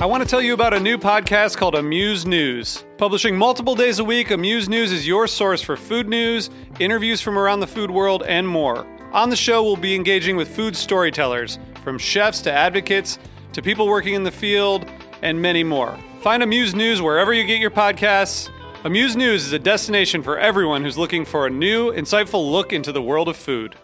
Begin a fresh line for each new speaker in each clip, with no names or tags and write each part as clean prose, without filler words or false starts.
I want to tell you about a new podcast called Amuse News. Publishing multiple days a week, Amuse News is your source for food news, interviews from around the food world, and more. On the show, we'll be engaging with food storytellers, from chefs to advocates to people working in the field, and many more. Find Amuse News wherever you get your podcasts. Amuse News is a destination for everyone who's looking for a new, insightful look into the world of food.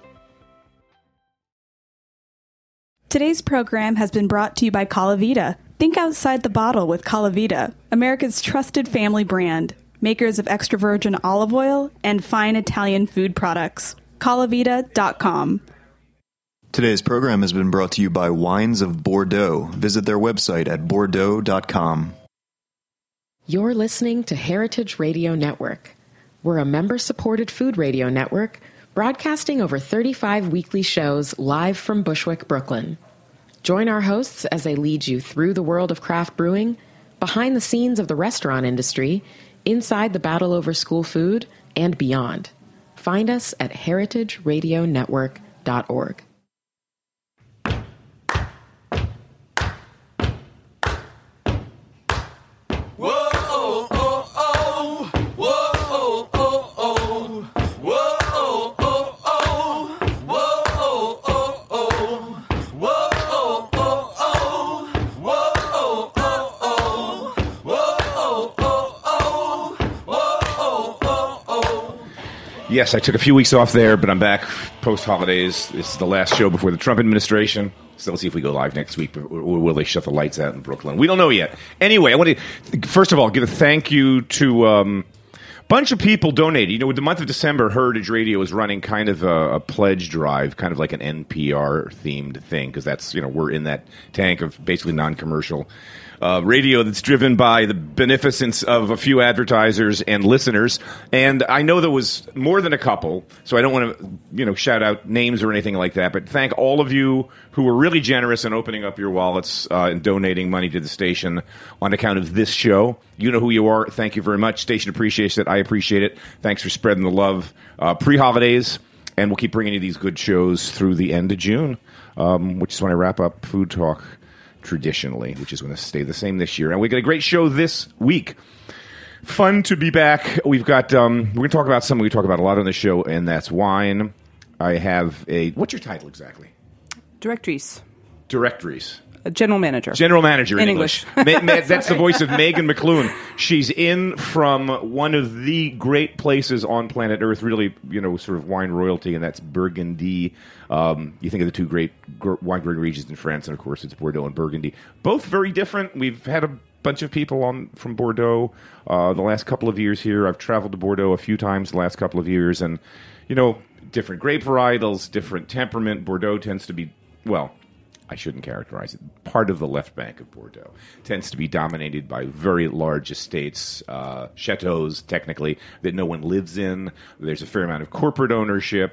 Today's program has been brought to you by Calavita. Think outside the bottle with Calavita, America's trusted family brand, makers of extra virgin olive oil and fine Italian food products. Calavita.com.
Today's program has been brought to you by Wines of Bordeaux. Visit their website at bordeaux.com.
You're listening to Heritage Radio Network. We're a member-supported food radio network broadcasting over 35 weekly shows live from Bushwick, Brooklyn. Join our hosts as they lead you through the world of craft brewing, behind the scenes of the restaurant industry, inside the battle over school food, and beyond. Find us at heritageradionetwork.org.
Yes, I took a few weeks off there, but I'm back post-holidays. This is the last show before the Trump administration. So let's see if we go live next week, or will they shut the lights out in Brooklyn? We don't know yet. Anyway, I want to, first of all, give a thank you to a bunch of people donated. You know, with the month of December, Heritage Radio is running kind of a pledge drive, kind of like an NPR-themed thing, because that's, you know, we're in that tank of basically non-commercial radio that's driven by the beneficence of a few advertisers and listeners. And I know there was more than a couple, so I don't want to, you know, shout out names or anything like that, but thank all of you who were really generous in opening up your wallets and donating money to the station on account of this show. You know who you are. Thank you very much. Station appreciates it. I appreciate it. Thanks for spreading the love pre-holidays, and we'll keep bringing you these good shows through the end of June, which is when I wrap up Food Talk traditionally, which is going to stay the same this year. And we got a great show this week. Fun to be back. We've got, we're going to talk about something we talk about a lot on the show, and that's wine. I have what's your title exactly?
Directories.
General manager. General manager in English. That's the voice of Megan McLuhan. She's in from one of the great places on planet Earth, really, you know, sort of wine royalty, and that's Burgundy. You think of the two great wine growing regions in France, and of course it's Bordeaux and Burgundy. Both very different. We've had a bunch of people on from Bordeaux the last couple of years here. I've traveled to Bordeaux a few times the last couple of years, and, you know, different grape varietals, different temperament. Bordeaux tends to be, well, I shouldn't characterize it. Part of the left bank of Bordeaux tends to be dominated by very large estates, chateaus, technically, that no one lives in. There's a fair amount of corporate ownership.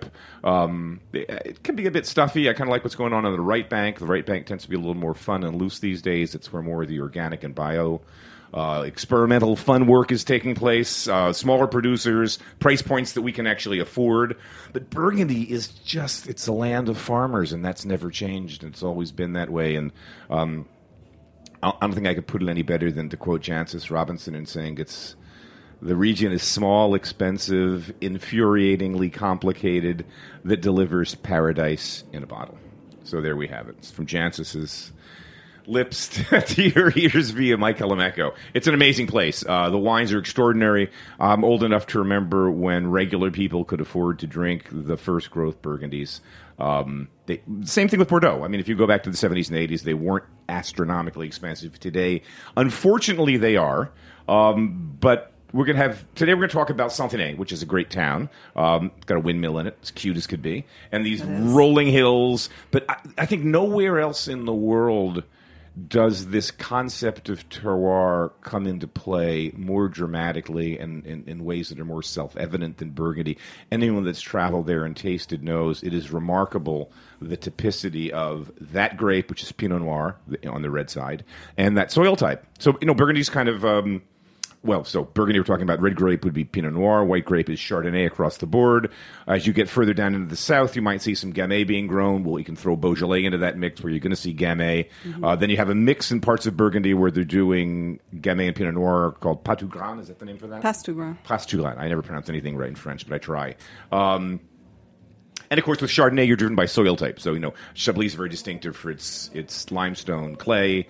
It can be a bit stuffy. I kind of like what's going on the right bank. The right bank tends to be a little more fun and loose these days. It's where more of the organic and bio experimental fun work is taking place, smaller producers, price points that we can actually afford. But Burgundy is just, it's a land of farmers, and that's never changed. It's always been that way. And I don't think I could put it any better than to quote Jancis Robinson in saying the region is small, expensive, infuriatingly complicated, that delivers paradise in a bottle. So there we have it. It's from Jancis's lips to your ears via Mike Elamecco. It's an amazing place. The wines are extraordinary. I'm old enough to remember when regular people could afford to drink the first growth Burgundies. Same thing with Bordeaux. I mean, if you go back to the 70s and 80s, they weren't astronomically expensive. Today, unfortunately, they are. But we're going to talk about Saint-Denis, which is a great town. Got a windmill in it. It's cute as could be. And these rolling hills. But I think nowhere else in the world does this concept of terroir come into play more dramatically and in ways that are more self-evident than Burgundy. Anyone that's traveled there and tasted knows it is remarkable, the typicity of that grape, which is Pinot Noir on the red side, and that soil type. So, you know, Burgundy's kind of So Burgundy, we're talking about. Red grape would be Pinot Noir. White grape is Chardonnay across the board. As you get further down into the south, you might see some Gamay being grown. Well, you can throw Beaujolais into that mix where you're going to see Gamay. Then you have a mix in parts of Burgundy where they're doing Gamay and Pinot Noir called Pas-tu-Grand. Is that the name for that?
Pas-tu-Grand.
Pas-tu-Grand. I never pronounce anything right in French, but I try. And, of course, with Chardonnay, you're driven by soil type. So, Chablis is very distinctive for its limestone clay.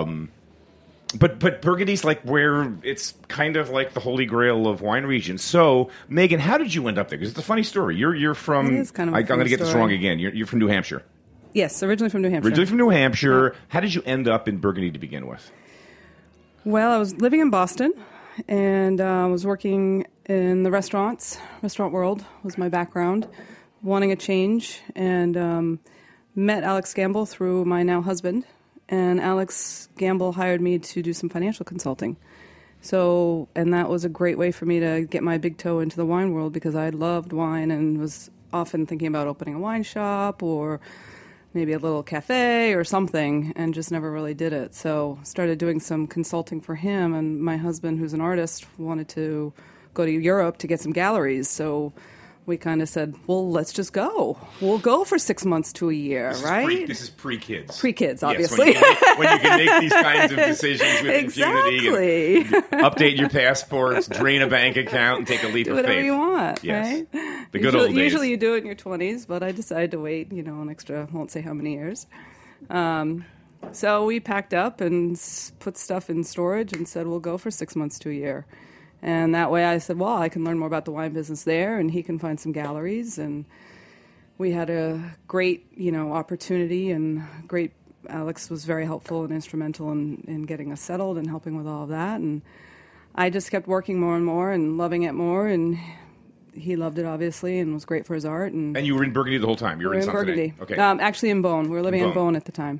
But Burgundy's like where it's kind of like the holy grail of wine regions. So, Megan, how did you end up there? Because it's a funny story. You're from...
It is kind of a
I'm going to get
story.
this wrong again. You're from New Hampshire.
Yes, originally from New Hampshire.
Originally from New Hampshire. Yeah. How did you end up in Burgundy to begin with?
Well, I was living in Boston, and I was working in the restaurant world was my background. Wanting a change, and met Alex Gamble through my now husband, and Alex Gamble hired me to do some financial consulting. So, and that was a great way for me to get my big toe into the wine world because I loved wine and was often thinking about opening a wine shop or maybe a little cafe or something, and just never really did it. So started doing some consulting for him, and my husband, who's an artist, wanted to go to Europe to get some galleries, so we kind of said, well, let's just go. We'll go for 6 months to a year, right?
This is pre-kids.
Pre-kids, obviously.
Yes, when you can make these kinds of decisions with
impunity.
And update your passports, drain a bank account, and take a leap of faith.
Do whatever you want,
yes.
Right?
The good old days.
Usually you do it in your 20s, but I decided to wait, an extra, won't say how many years. So we packed up and put stuff in storage and said, we'll go for 6 months to a year. And that way I said, well, I can learn more about the wine business there, and he can find some galleries. And we had a great, opportunity, and Alex was very helpful and instrumental in getting us settled and helping with all of that. And I just kept working more and more and loving it more, and he loved it, obviously, and was great for his art. And
you were in Burgundy the whole time? You were in
Burgundy.
Okay.
Actually in Beaune. We were living in Beaune at the time.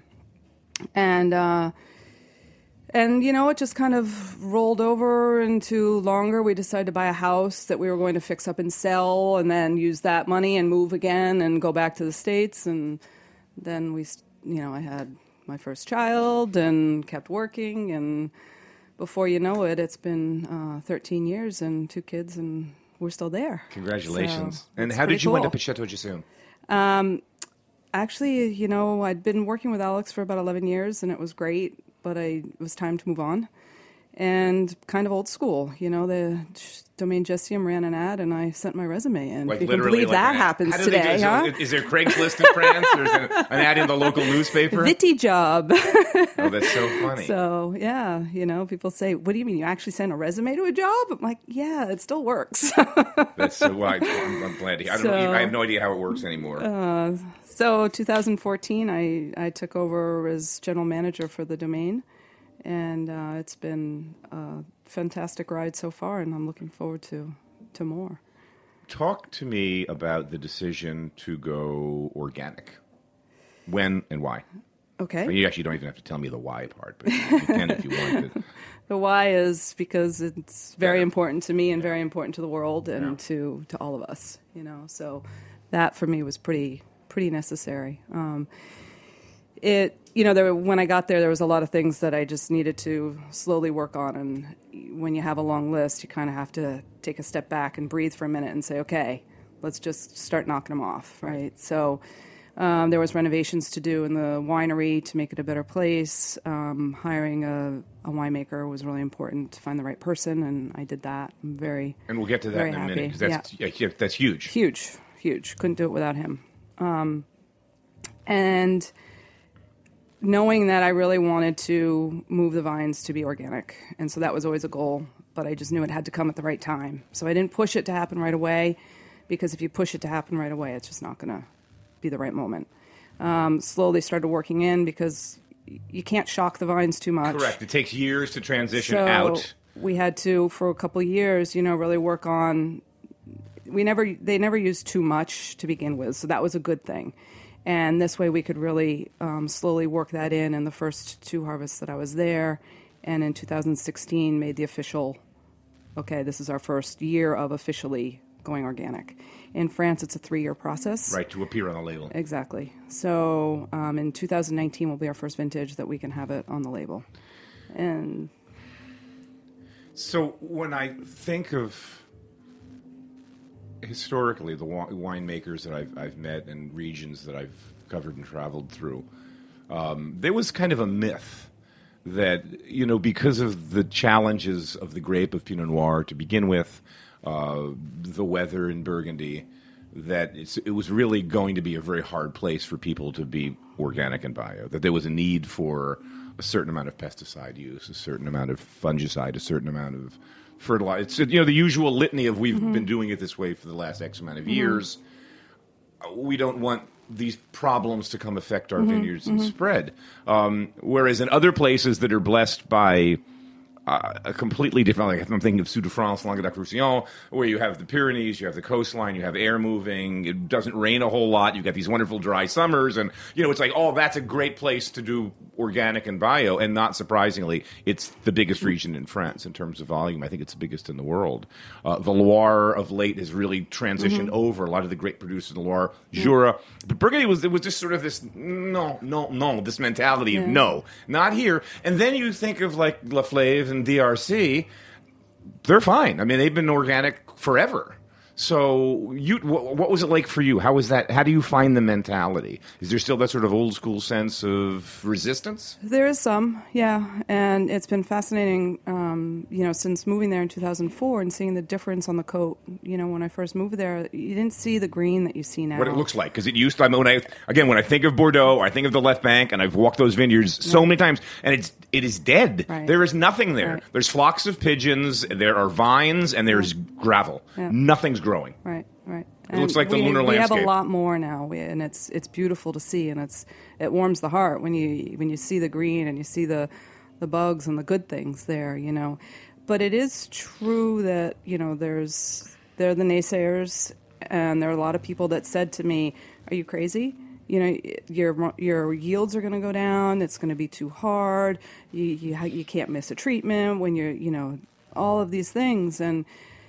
And, it just kind of rolled over into longer. We decided to buy a house that we were going to fix up and sell and then use that money and move again and go back to the States. And then I had my first child and kept working. And before you know it, it's been 13 years and 2 kids, and we're still there.
Congratulations.
So
and how did you end up at Chateau Giserne?
Actually, I'd been working with Alex for about 11 years, and it was great. But it was time to move on, and kind of old school. The Domaine Gestium ran an ad, and I sent my resume in.
Like
if you can believe that happens today, huh?
Is there Craigslist in France? There's an ad in the local newspaper?
Vitty job.
Oh, that's so funny.
So, yeah, people say, what do you mean, you actually sent a resume to a job? I'm like, yeah, it still works.
That's so why I'm glad to hear. I have no idea how it works anymore.
So 2014, I took over as general manager for the Domaine, and it's been a fantastic ride so far, and I'm looking forward to more.
Talk to me about the decision to go organic. When and why?
Okay.
You actually don't even have to tell me the why part, but you can if you want to.
The why is because it's very important to me and very important to the world and to all of us. So that for me was pretty necessary. When I got there was a lot of things that I just needed to slowly work on, and when you have a long list, you kind of have to take a step back and breathe for a minute and say, okay, let's just start knocking them off, right? So there was renovations to do in the winery to make it a better place. Hiring a winemaker was really important to find the right person, and I did that. I'm and
we'll get to that in a minute, because that's huge.
Huge. Couldn't do it without him. And knowing that I really wanted to move the vines to be organic. And so that was always a goal, but I just knew it had to come at the right time. So I didn't push it to happen right away, because if you push it to happen right away, it's just not going to be the right moment. Slowly started working in, because you can't shock the vines too much.
Correct. It takes years to transition out.
We had to, for a couple of years, really work on... They never used too much to begin with, so that was a good thing. And this way we could really slowly work that in the first 2 harvests that I was there. And in 2016 made the official, okay, this is our first year of officially going organic. In France, it's a 3-year process.
Right, to appear on the label.
Exactly. So in 2019 will be our first vintage that we can have it on the label. And
So when I think of historically the winemakers that I've met and regions that I've covered and traveled through, there was kind of a myth that, because of the challenges of the grape of Pinot Noir to begin with, the weather in Burgundy, that it was really going to be a very hard place for people to be organic and bio, that there was a need for a certain amount of pesticide use, a certain amount of fungicide, a certain amount of fertilizer. It's, the usual litany of we've been doing it this way for the last X amount of years. We don't want these problems to come affect our vineyards and spread. Whereas in other places that are blessed by a completely different, like I'm thinking of Sud de France, Languedoc-Roussillon, where you have the Pyrenees, you have the coastline, you have air moving, it doesn't rain a whole lot, you've got these wonderful dry summers, and, it's like, that's a great place to do organic and bio, and not surprisingly, it's the biggest region in France in terms of volume. I think it's the biggest in the world. The Loire of late has really transitioned over. A lot of the great producers in the Loire, Jura. But Burgundy was just sort of this, no, this mentality of no, not here. And then you think of like La Flave and DRC, they're fine. I mean, they've been organic forever. So, what was it like for you? How was that? How do you find the mentality? Is there still that sort of old school sense of resistance?
There is some, yeah, and it's been fascinating. Since moving there in 2004 and seeing the difference on the coat. When I first moved there, you didn't see the green that you see now.
What it looks like, because it used to. I mean, when I think of Bordeaux, I think of the left bank, and I've walked those vineyards so many times, and it is dead.
Right.
There is nothing there. Right. There's flocks of pigeons, there are vines, and there's gravel. Yeah. Nothing's growing.
Right.
It looks like the lunar landscape.
We have a lot more now, and it's beautiful to see, and it warms the heart when you see the green and you see the bugs and the good things there, But it is true that there are the naysayers, and there are a lot of people that said to me, "Are you crazy? Your yields are going to go down. It's going to be too hard. You can't miss a treatment when you're all of these things." And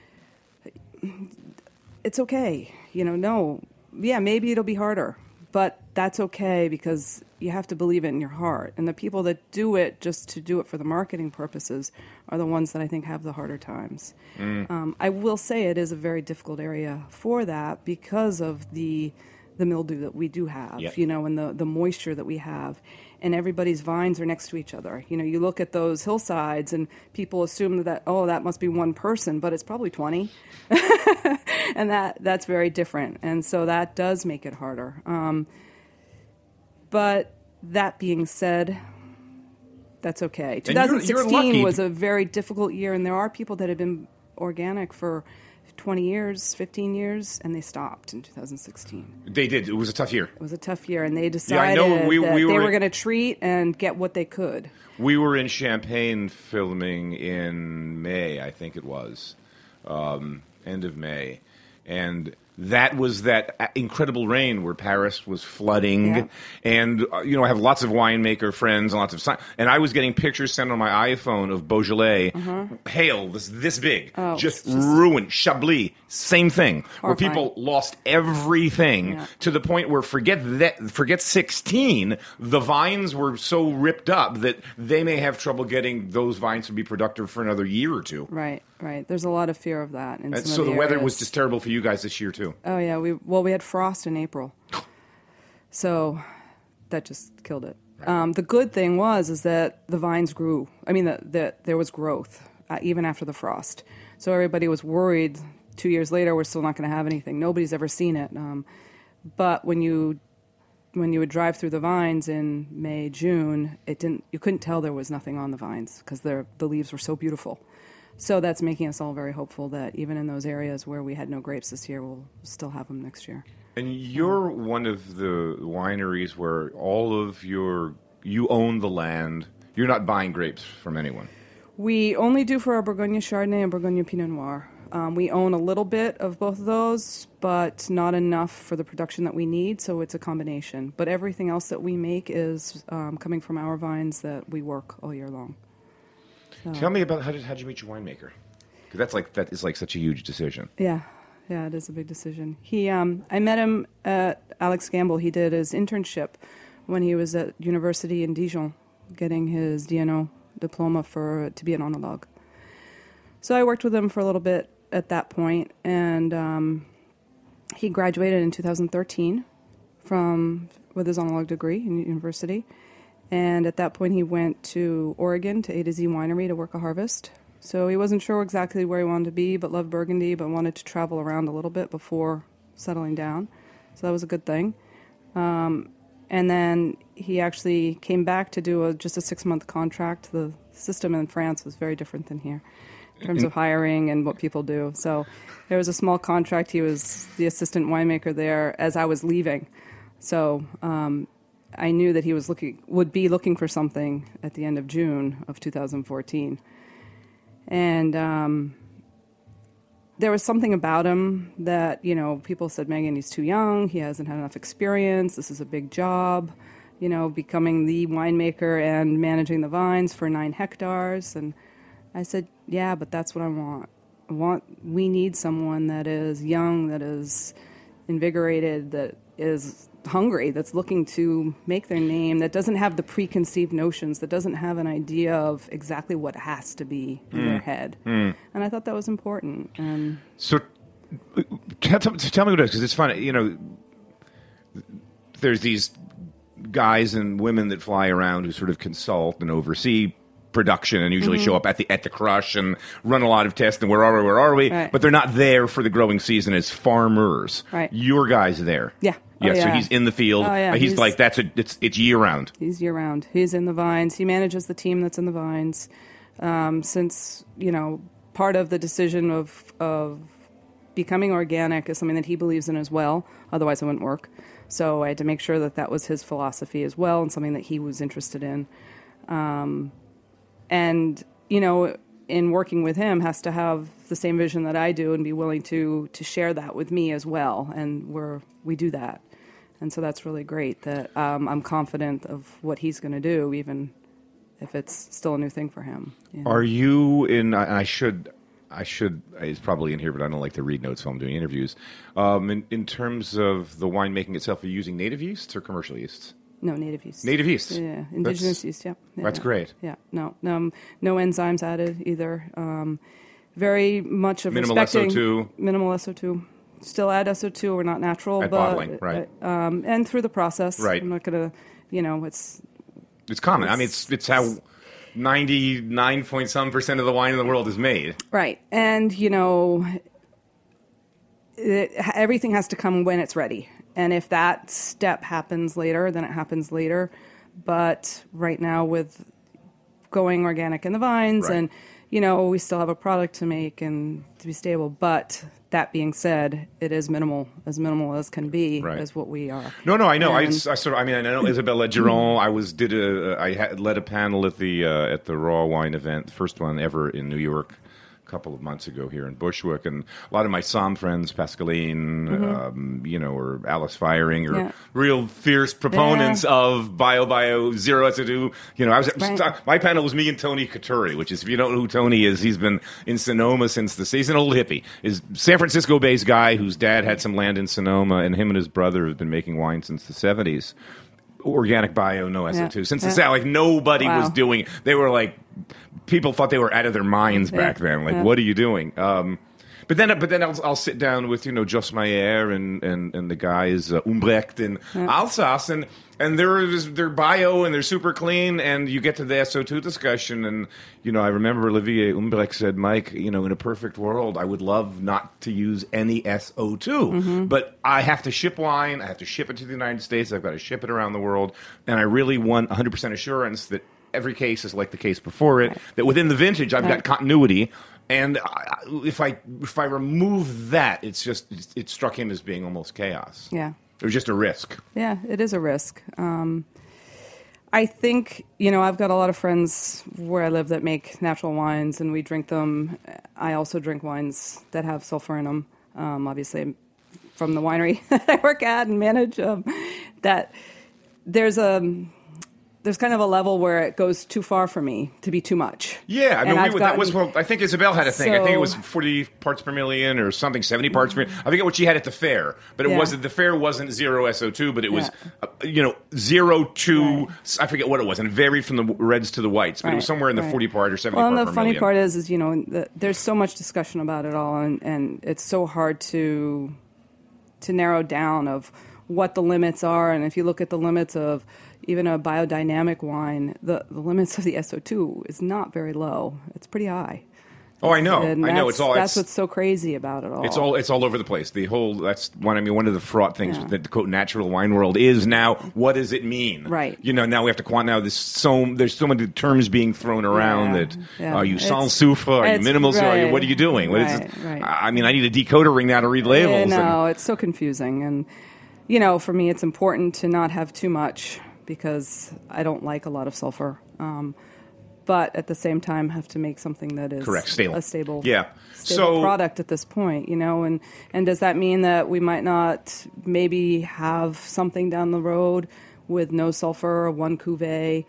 it's okay, maybe it'll be harder, but that's okay because you have to believe it in your heart. And the people that do it just to do it for the marketing purposes are the ones that I think have the harder times. I will say it is a very difficult area for that because of the mildew that we do have, and the moisture that we have. And everybody's vines are next to each other. You look at those hillsides and people assume that must be one person, but it's probably 20. And that's very different. And so that does make it harder. But that being said, that's okay. 2016 was a very difficult year, and there are people that have been organic for 20 years, 15 years, and they stopped in 2016.
They did. It was a tough year.
It was a tough year, and they decided that they were going to treat and get what they could.
We were in Champagne filming in May, I think it was, end of May, and that was that incredible rain where Paris was flooding, and I have lots of winemaker friends and lots of and I was getting pictures sent on my iPhone of Beaujolais, hail this big, just ruined. Chablis, same thing, where people lost everything to the point where forget 16, the vines were so ripped up that they may have trouble getting those vines to be productive for another year or two.
Right. There's a lot of fear of that.
So the weather was just terrible for you guys this year too.
Oh yeah, we had frost in April, so that just killed it. The good thing is that the vines grew. I mean, that there was growth even after the frost. So everybody was worried. 2 years later, we're still not going to have anything. Nobody's ever seen it. But when you would drive through the vines in May, June, you couldn't tell there was nothing on the vines because the leaves were so beautiful. So that's making us all very hopeful that even in those areas where we had no grapes this year, we'll still have them next year.
And you're one of the wineries where you own the land. You're not buying grapes from anyone.
We only do for our Bourgogne Chardonnay and Bourgogne Pinot Noir. We own a little bit of both of those, but not enough for the production that we need, so it's a combination. But everything else that we make is coming from our vines that we work all year long.
Tell me about how did you meet your winemaker? Because that is such a huge decision.
Yeah, it is a big decision. I met him at Alex Gamble. He did his internship when he was at university in Dijon, getting his DNO diploma to be an oenologue. So I worked with him for a little bit at that point, and he graduated in 2013 with his analog degree in university. And at that point, he went to Oregon to A to Z Winery to work a harvest. So he wasn't sure exactly where he wanted to be, but loved Burgundy, but wanted to travel around a little bit before settling down. So that was a good thing. And then he actually came back to do just a 6-month contract. The system in France was very different than here in terms of hiring and what people do. So there was a small contract. He was the assistant winemaker there as I was leaving. So I knew that he would be looking for something at the end of June of 2014. And there was something about him that, people said, Megan, he's too young. He hasn't had enough experience. This is a big job, becoming the winemaker and managing the vines for 9 hectares. And I said, yeah, but that's what I want. We need someone that is young, that is invigorated, that is hungry, that's looking to make their name, that doesn't have the preconceived notions, that doesn't have an idea of exactly what has to be in their head. And I thought that was important. And
so tell me what it is, because it's funny, there's these guys and women that fly around who sort of consult and oversee production and usually show up at the crush and run a lot of tests and where are we?
Right.
But they're not there for the growing season as farmers.
Right.
Your guy's there.
Yeah.
Yeah,
yeah.
So he's in the field.
Oh, yeah.
He's like, it's year round.
He's year round. He's in the vines. He manages the team that's in the vines. Since, part of the decision of becoming organic is something that he believes in as well. Otherwise it wouldn't work. So I had to make sure that was his philosophy as well and something that he was interested in. And, in working with him has to have the same vision that I do and be willing to share that with me as well. And we do that. And so that's really great that I'm confident of what he's going to do, even if it's still a new thing for him.
Are you in, I should, it's probably in here, but I don't like to read notes while I'm doing interviews. In terms of the winemaking itself, are you using native yeasts or commercial yeasts?
No, native yeast.
Native yeast.
Yeah, indigenous yeast. Yeah,
that's great.
Yeah, no enzymes added either. Very much of
minimal
respecting
SO2.
Minimal SO2. Still add SO2. We're not natural,
at
but
bottling, right?
And through the process,
right.
I'm not gonna. It's
common. It's how 99% of the wine in the world is made.
Right, and everything has to come when it's ready. And if that step happens later, then it happens later. But right now with going organic in the vines
right.
and, we still have a product to make and to be stable. But that being said, it is minimal as can be,
right.
is what we are.
No, I know. I know Isabelle Legeron. I led a panel at the Raw Wine event, the first one ever in New York, couple of months ago here in Bushwick, and a lot of my Somme friends, Pascaline, or Alice Firing, or real fierce proponents of bio, zero SO2. My panel was me and Tony Couturi, which is, if you don't know who Tony is, he's been in Sonoma since he's an old hippie. Is San Francisco-based guy whose dad had some land in Sonoma, and him and his brother have been making wine since the 70s. Organic bio, no SO2. Since the South, nobody was doing. They were like, people thought they were out of their minds back then. Like, what are you doing? But then I'll sit down with Jos Meyer and the guys Umbrecht in Alsace, and they're bio and they're super clean, and you get to the SO2 discussion, and I remember Olivier Umbrecht said, Mike, in a perfect world, I would love not to use any SO2, but I have to ship wine, I have to ship it to the United States, I've got to ship it around the world, and I really want 100% assurance that every case is like the case before it, that within the vintage I've got continuity. And if I remove that, it struck him as being almost chaos.
Yeah.
It was just a risk.
Yeah, it is a risk. I think, I've got a lot of friends where I live that make natural wines, and we drink them. I also drink wines that have sulfur in them. Obviously, from the winery that I work at and manage, that there's there's kind of a level where it goes too far for me to be too much.
Yeah, I think Isabel had a thing. I think it was 40 parts per million or something, 70 parts per million. I forget what she had at the fair, but the fair wasn't 0 SO2, but it was 0 to I forget what it was, and it varied from the reds to the whites, but it was somewhere in the 40 part or 70 part per million.
Well, and the funny part is there's so much discussion about it all, and it's so hard to narrow down of what the limits are. And if you look at the limits of even a biodynamic wine, the limits of the SO2 is not very low. It's pretty high.
Oh, I know.
That's what's so crazy about it all.
It's all over the place. That's one of the fraught things that the quote natural wine world is now. What does it mean?
Right.
Now we have to there's so many terms being thrown around that are you sans soufre? Are you minimal? Right. What are you doing? What is it?
Right.
I mean, I need a decoder ring now to read labels.
It's so confusing. And for me, it's important to not have too much because I don't like a lot of sulfur. But at the same time, have to make something that is a stable product at this point, And does that mean that we might not maybe have something down the road with no sulfur, one cuvee?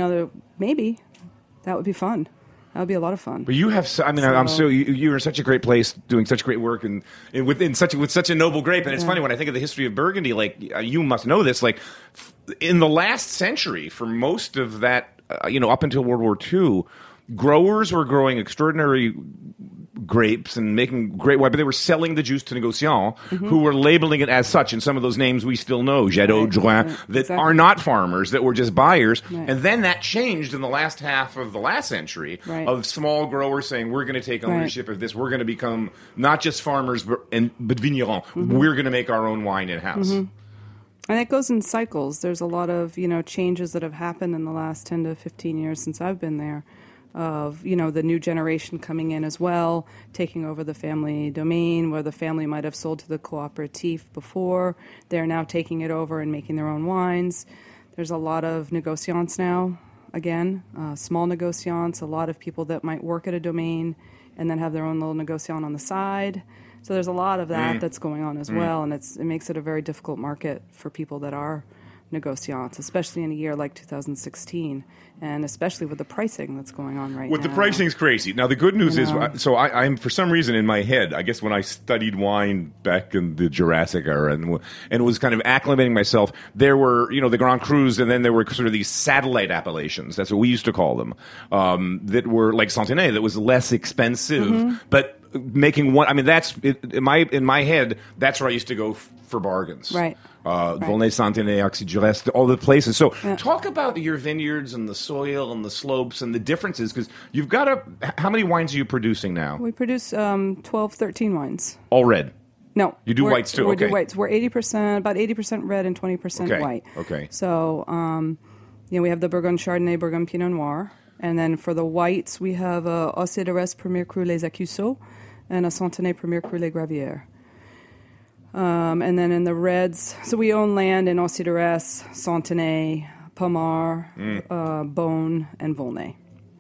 Maybe that would be fun. That would be a lot of fun.
But you have, you're in such a great place, doing such great work, and with such a noble grape. And it's funny when I think of the history of Burgundy. Like you must know this. Like in the last century, for most of that. Up until World War II, growers were growing extraordinary grapes and making great wine, but they were selling the juice to négociants who were labeling it as such. And some of those names we still know, Jadot, Drouhin, that are not farmers, that were just buyers. Right. And then that changed in the last half of the last century of small growers saying, we're going to take ownership of this. We're going to become not just farmers, but vignerons. We're going to make our own wine in-house.
And it goes in cycles. There's a lot of, changes that have happened in the last 10 to 15 years since I've been there of, the new generation coming in as well, taking over the family domain where the family might have sold to the cooperative before. They're now taking it over and making their own wines. There's a lot of négociants now, again, small négociants, a lot of people that might work at a domain and then have their own little négociant on the side. So there's a lot of that that's going on as well, and it makes it a very difficult market for people that are négociants, especially in a year like 2016, and especially with the pricing that's going on right now.
The pricing's crazy. Now, the good news is, I'm for some reason in my head, I guess when I studied wine back in the Jurassic era and was kind of acclimating myself, there were, the Grand Crus, and then there were sort of these satellite appellations, that's what we used to call them, that were like Centenaire, that was less expensive, but making one, that's in my head. That's where I used to go for bargains.
Right.
Volnay, Centenaire, Oxy-Duresse, all the places. So talk about your vineyards and the soil and the slopes and the differences, because you've got how many wines are you producing now?
We produce 12, 13 wines.
All red?
No.
You do whites too?
We do whites. We're about 80% red and 20% white.
Okay.
So, we have the Bourgogne Chardonnay, Bourgogne Pinot Noir. And then for the whites, we have Oxy-Duresse Premier Cru Les Accusaux and a Centenaire Premier Cru Les Gravières. And then in the reds, so we own land in Oxy-Duresse, Centenaire, Pommard, Beaune, and Volnay.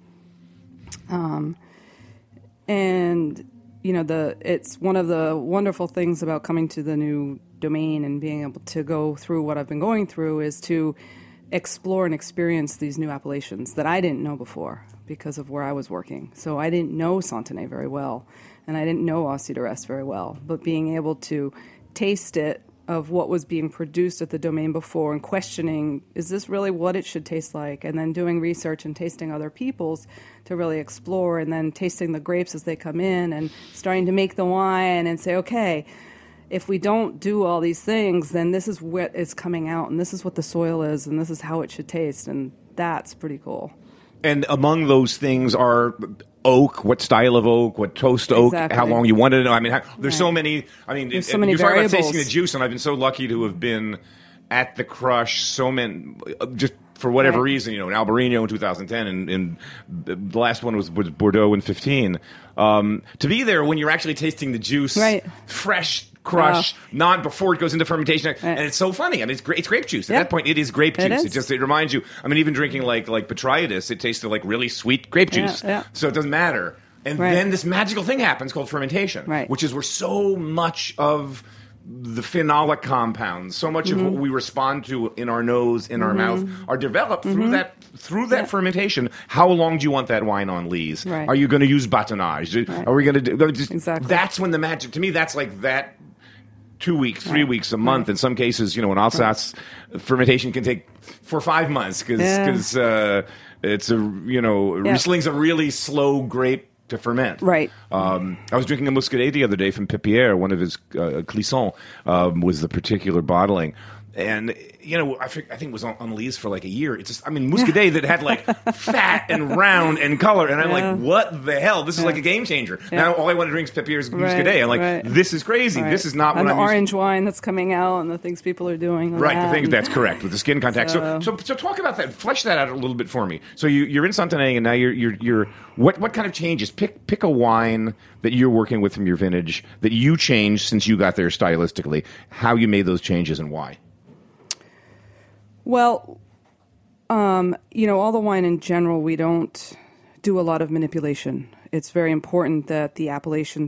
And it's one of the wonderful things about coming to the new domain and being able to go through what I've been going through is to explore and experience these new appellations that I didn't know before because of where I was working. So I didn't know Centenaire very well, and I didn't know Oxy-Duresse very well. But being able to taste it of what was being produced at the domain before and questioning, is this really what it should taste like? And then doing research and tasting other people's to really explore, and then tasting the grapes as they come in and starting to make the wine and say, okay, if we don't do all these things, then this is what is coming out, and this is what the soil is, and this is how it should taste, and that's pretty cool.
And among those things are oak, what style of oak, what toast oak, how long you want it to know. There's so many.
There's so many
you talk about
variables.
tasting the juice, and I've been so lucky to have been at the crush so many, just for whatever reason, in Albarino in 2010, and the last one was Bordeaux in 2015. To be there when you're actually tasting the juice, fresh, crush, not before it goes into fermentation, and it's so funny. It's grape juice. At that point, it is grape juice. It reminds you. Even drinking like Botrytis, it tasted like really sweet grape juice. So it doesn't matter. And then this magical thing happens called fermentation, which is where so much of the phenolic compounds, so much of what we respond to in our nose, in our mouth, are developed through that fermentation. How long do you want that wine on lees?
Right.
Are you going to use batonnage?
Right.
Are we going to do
Exactly.
That's when the magic. To me, that's like that. 2 weeks, 3 weeks, a month. In some cases, in Alsace, fermentation can take 4 or 5 months because it's Riesling's a really slow grape to ferment.
Right.
I was drinking a Muscadet the other day from Pépierre. One of his Clisson was the particular bottling. And, I think it was on lees for like a year. It's just, Muscadet that had like fat and round and color. And I'm like, what the hell? This is like a game changer. Now all I want to drink is Pépierre's Muscadet. I'm like, this is crazy. Right. This is not
and
what
I'm
used to.
orange wine that's coming out and the things people are doing.
Right, the things, that's correct, with the skin contact. So talk about that. Flesh that out a little bit for me. So you're in Santenay and now you're what kind of changes? Pick a wine that you're working with from your vintage that you changed since you got there stylistically, how you made those changes and why.
Well, all the wine in general, we don't do a lot of manipulation. It's very important that the appellation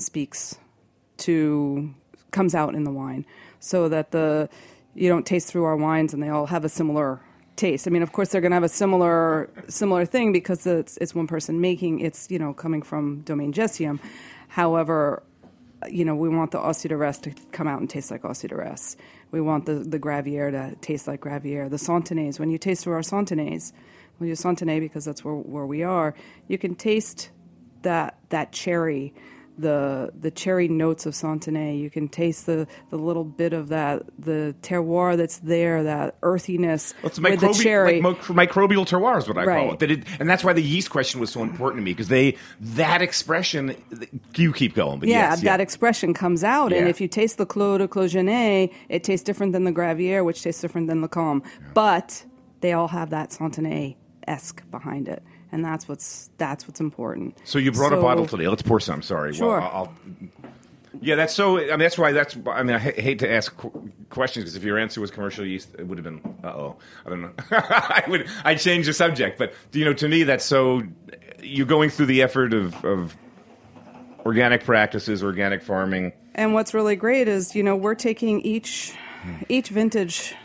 comes out in the wine, so that you don't taste through our wines and they all have a similar taste. Of course, they're going to have a similar thing because it's one person making. It's coming from Domaine Gessium. However, we want the Ossie de Retz to come out and taste like Ossie de Retz. We want the Gravière to taste like Gravière. The Santenays, when you taste through our Santenays, we'll use Santenay because that's where we are, you can taste that cherry, the cherry notes of Santenay. You can taste the little bit of the terroir that's there, that earthiness with the cherry.
Like microbial terroir is what I call it. And that's why the yeast question was so important to me, because that expression, you keep going. But that
expression comes out. Yeah. And if you taste the Clos de Clogenet, it tastes different than the Gravière, which tastes different than the Combe. Yeah. But they all have that Santenay-esque behind it. And that's what's important.
So you brought a bottle today. Let's pour some. Sorry.
Sure.
That's so. That's why. I hate to ask questions, because if your answer was commercial yeast, it would have been. I don't know. I'd change the subject. But to me, that's so. You're going through the effort of organic practices, organic farming.
And what's really great is we're taking each vintage.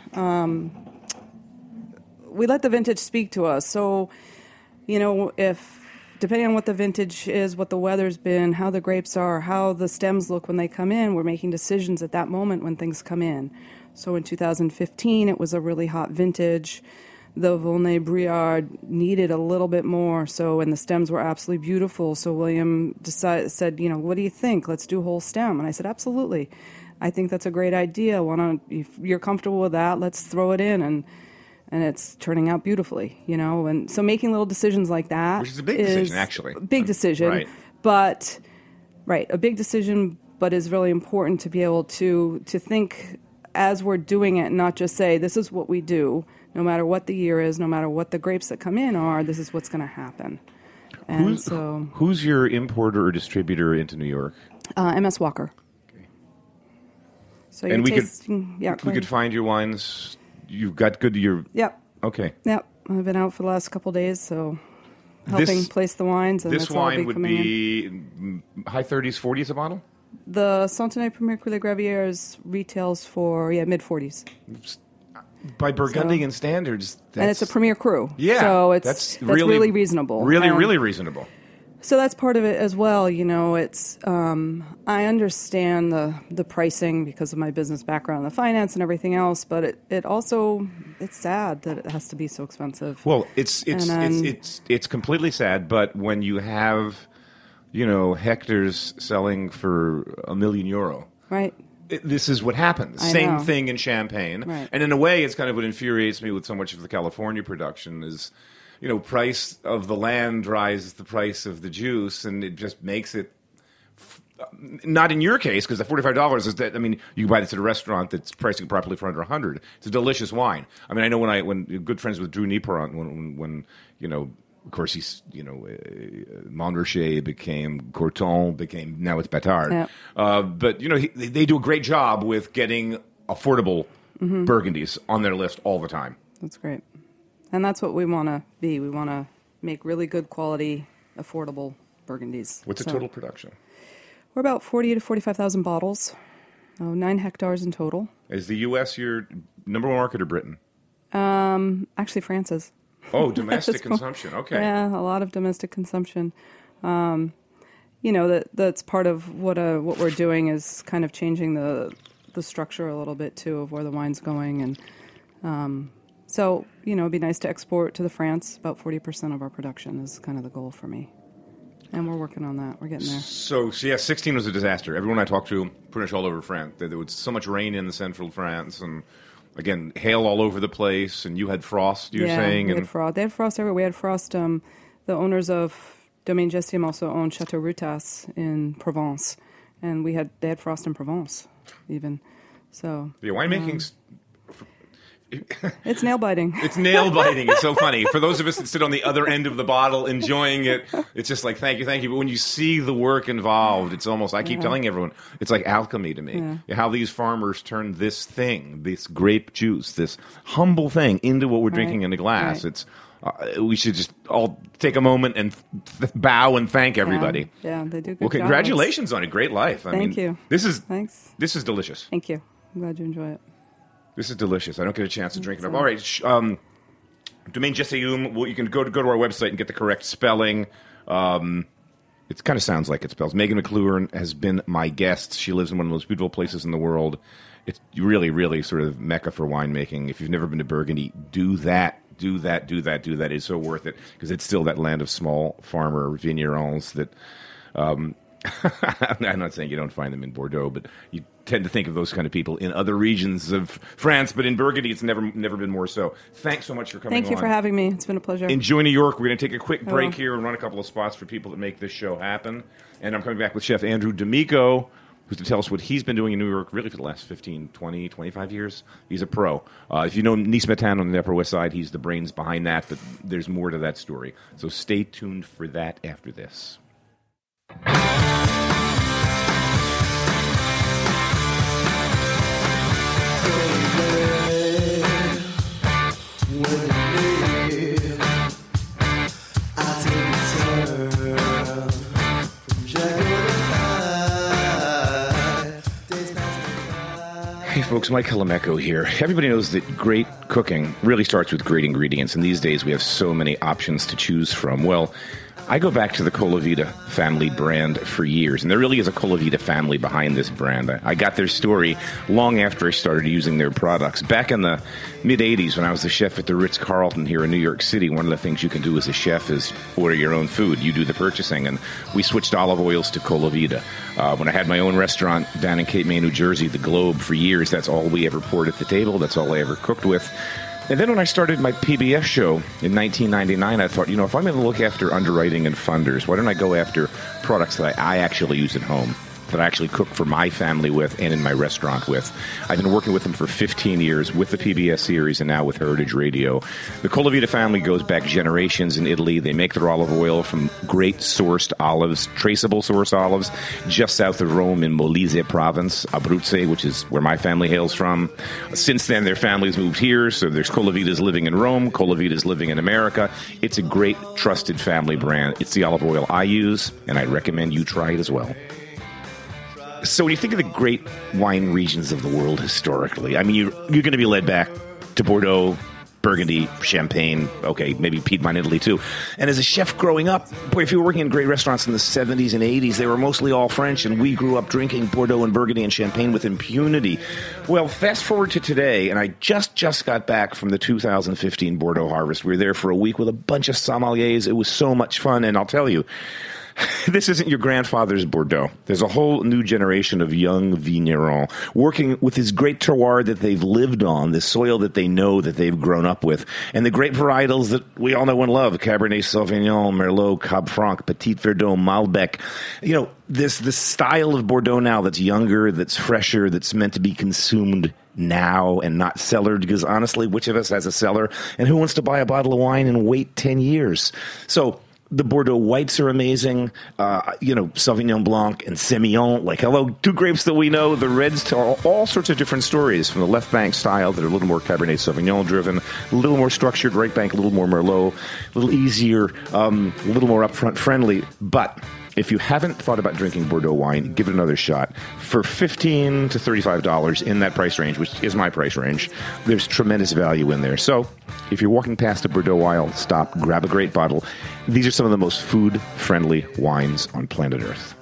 We let the vintage speak to us. So. If depending on what the vintage is, what the weather's been, how the grapes are, how the stems look when they come in, we're making decisions at that moment when things come in. So in 2015, it was a really hot vintage. The Volnay-Briard needed a little bit more, and the stems were absolutely beautiful. So William said, what do you think? Let's do whole stem. And I said, absolutely. I think that's a great idea. If you're comfortable with that, let's throw it in. And it's turning out beautifully, and so making little decisions like that,
which is a big decision, actually.
Big decision,
right?
But a big decision, but is really important to be able to think as we're doing it, not just say this is what we do, no matter what the year is, no matter what the grapes that come in are. This is what's going to happen. And
who's your importer or distributor into New York?
MS Walker.
Okay.
So
we could find your wines. You've got good.
Yep.
Okay.
Yep. I've been out for the last couple of days, so helping place the wines. And
this wine would be high 30s, 40s a bottle?
The Santenay Premier Cru Gravières retails for mid-40s.
By Burgundian standards,
and it's a Premier Cru.
Yeah,
so that's really reasonable.
Really reasonable.
So that's part of it as well. It's I understand the pricing because of my business background, the finance and everything else, but it's sad that it has to be so expensive.
Well, it's completely sad. But when you have, hectares selling for €1 million,
right?
This is what happens. Same thing in Champagne,
right.
And in a way, it's kind of what infuriates me with so much of the California production is. Price of the land drives the price of the juice, and it just makes it not in your case, because the $45 is that. You can buy this at a restaurant that's pricing properly for under $100. It's a delicious wine. I know when good friends with Drew Nieperant, when of course he's Montrachet became Courton, became now it's Batard.
Yeah.
But they do a great job with getting affordable Burgundies on their list all the time.
That's great. And that's what we want to be. We want to make really good quality, affordable Burgundies.
What's the total production?
We're about 40 to 45,000 bottles. 9 hectares in total.
Is the U.S. your number one market or Britain?
Actually, France is.
Oh, domestic consumption. Okay.
Yeah, a lot of domestic consumption. That's part of what we're doing is kind of changing the structure a little bit too of where the wine's going, and so it'd be nice to export to France. About 40% of our production is kind of the goal for me, and we're working on that. We're getting there.
So 16 was a disaster. Everyone I talked to, pretty much all over France, there was so much rain in the central France, and again, hail all over the place, and you had frost. You were saying,
we had frost. They had frost everywhere. We had frost. The owners of Domaine Gestium also owned Chateau Rutas in Provence, and they had frost in Provence even. So
the winemaking's
it's nail biting.
It's nail biting. It's so funny. For those of us that sit on the other end of the bottle enjoying it, it's just like thank you. But when you see the work involved, it's almost, I keep telling everyone, it's like alchemy to me. Yeah. How these farmers turn this thing, this grape juice, this humble thing into what we're drinking in a glass. Right. It's we should just all take a moment and bow and thank everybody.
Yeah, they do good
Well, congratulations on a great life.
Thank you.
This is delicious.
Thank you. I'm glad you enjoy it.
This is delicious. I don't get a chance to drink it up. All right. Domaine Gestium, you can go to our website and get the correct spelling. It kind of sounds like it spells. Megan McLuhan has been my guest. She lives in one of the most beautiful places in the world. It's really, really sort of mecca for winemaking. If you've never been to Burgundy, do that. Do that. It's so worth it because it's still that land of small farmer vignerons that I'm not saying you don't find them in Bordeaux, but you tend to think of those kind of people in other regions of France. But in Burgundy, it's never been more so. Thanks so much for coming on.
Thank you for having me. It's been a pleasure.
Enjoy New York. We're going to take a quick break here and run a couple of spots for people that make this show happen. And I'm coming back with Chef Andrew D'Amico, who's to tell us what he's been doing in New York really for the last 15, 20, 25 years. He's a pro. If you know Nice Matin on the Upper West Side, he's the brains behind that, but there's more to that story. So stay tuned for that after this. Hey folks, Mike Halameco here. Everybody knows that great cooking really starts with great ingredients, and these days we have so many options to choose from. Well, I go back to the Colavita family brand for years, and there really is a Colavita family behind this brand. I got their story long after I started using their products. Back in the mid-'80s, when I was the chef at the Ritz-Carlton here in New York City, one of the things you can do as a chef is order your own food. You do the purchasing, and we switched olive oils to Colavita. When I had my own restaurant down in Cape May, New Jersey, The Globe, for years, that's all we ever poured at the table. That's all I ever cooked with. And then when I started my PBS show in 1999, I thought, if I'm going to look after underwriting and funders, why don't I go after products that I actually use at home, that I actually cook for my family with and in my restaurant with. I've been working with them for 15 years with the PBS series and now with Heritage Radio. The Colavita family goes back generations in Italy. They make their olive oil from great sourced olives, traceable source olives, just south of Rome in Molise province, Abruzzo, which is where my family hails from. Since then, their families moved here, so there's Colavitas living in Rome, Colavitas living in America. It's a great, trusted family brand. It's the olive oil I use, and I'd recommend you try it as well. So when you think of the great wine regions of the world historically, I mean, you're going to be led back to Bordeaux, Burgundy, Champagne, okay, maybe Piedmont, Italy too. And as a chef growing up, boy, if you were working in great restaurants in the 70s and 80s, they were mostly all French, and we grew up drinking Bordeaux and Burgundy and Champagne with impunity. Well, fast forward to today, and I just got back from the 2015 Bordeaux harvest. We were there for a week with a bunch of sommeliers. It was so much fun, and I'll tell you, this isn't your grandfather's Bordeaux. There's a whole new generation of young vignerons working with this great terroir that they've lived on, this soil that they know, that they've grown up with, and the great varietals that we all know and love, Cabernet Sauvignon, Merlot, Cab Franc, Petit Verdot, Malbec. This style of Bordeaux now that's younger, that's fresher, that's meant to be consumed now and not cellared, because honestly, which of us has a cellar? And who wants to buy a bottle of wine and wait 10 years? So the Bordeaux whites are amazing. Sauvignon Blanc and Semillon, two grapes that we know. The reds tell all sorts of different stories, from the left bank style that are a little more Cabernet Sauvignon driven, a little more structured, right bank, a little more Merlot, a little easier, a little more upfront friendly. But if you haven't thought about drinking Bordeaux wine, give it another shot. For $15 to $35 in that price range, which is my price range, there's tremendous value in there. So if you're walking past a Bordeaux aisle, stop, grab a great bottle. These are some of the most food-friendly wines on planet Earth.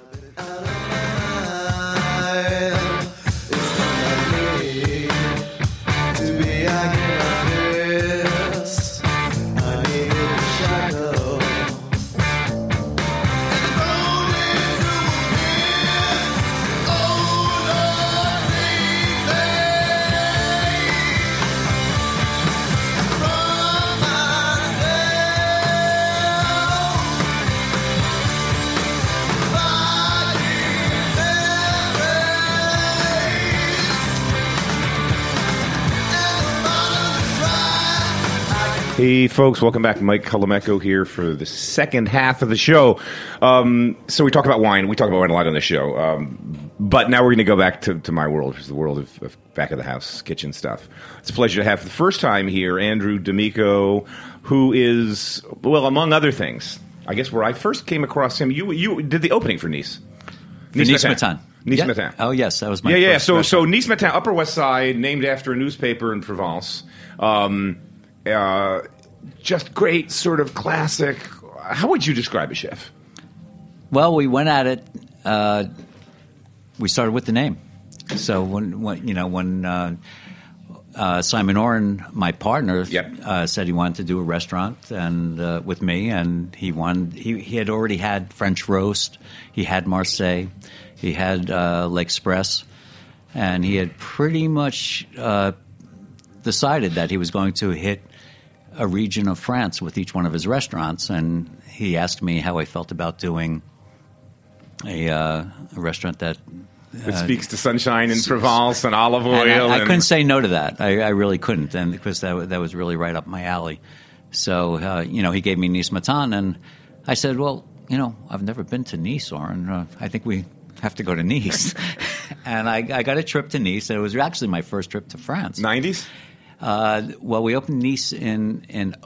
Hey, folks, welcome back. Mike Colomecco here for the second half of the show. So we talk about wine. We talk about wine a lot on the show. But now we're going to go back to my world, which is the world of back-of-the-house kitchen stuff. It's a pleasure to have for the first time here Andrew D'Amico, who is, well, among other things, I guess where I first came across him, you did the opening for Nice.
Nice Matin.
Nice Matin.
Oh, yes, that was my
first. So
restaurant.
Nice Matin, Upper West Side, named after a newspaper in Provence. Just great, sort of classic. How would you describe a chef?
Well, we went at it. We started with the name. So when Simon Oren, my partner, said he wanted to do a restaurant and with me, and he had already had French Roast, he had Marseille, he had L'Express, and he had pretty much decided that he was going to hit a region of France with each one of his restaurants, and he asked me how I felt about doing a restaurant that
speaks to sunshine and Provence and olive oil.
I couldn't say no to that. I really couldn't, and because that was really right up my alley. So he gave me Nice Matin, and I said, well, I've never been to Nice, Oren. I think we have to go to Nice. And I got a trip to Nice. It was actually my first trip to France.
90s?
Well, we opened Nice in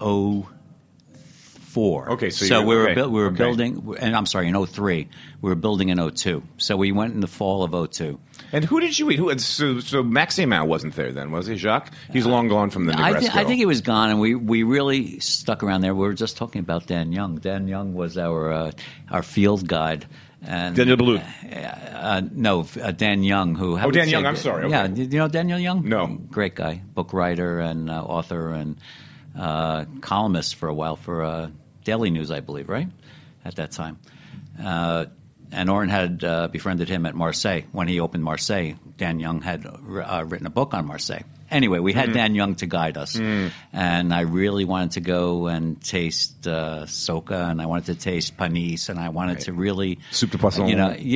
2004.
Okay, so
we were building, and I'm sorry, in 2003. We were building in 2002. So we went in the fall of 2002.
And who did you eat? So Maximin wasn't there then, was he, Jacques? He's long gone from the Negresco.
I think he was gone, and we really stuck around there. We were just talking about Dan Young. Dan Young was our field guide. And,
Daniel Ballou.
Dan Young.
Dan Young, I'm sorry. Okay.
Yeah, do you know Daniel Young?
No.
Great guy, book writer and author and columnist for a while for Daily News, I believe, right? At that time. And Oren had befriended him at Marseille. When he opened Marseille, Dan Young had written a book on Marseille. Anyway, we had Dan Young to guide us. And I really wanted to go and taste Soca, and I wanted to taste Panis, and I wanted to really...
Soup de poisson.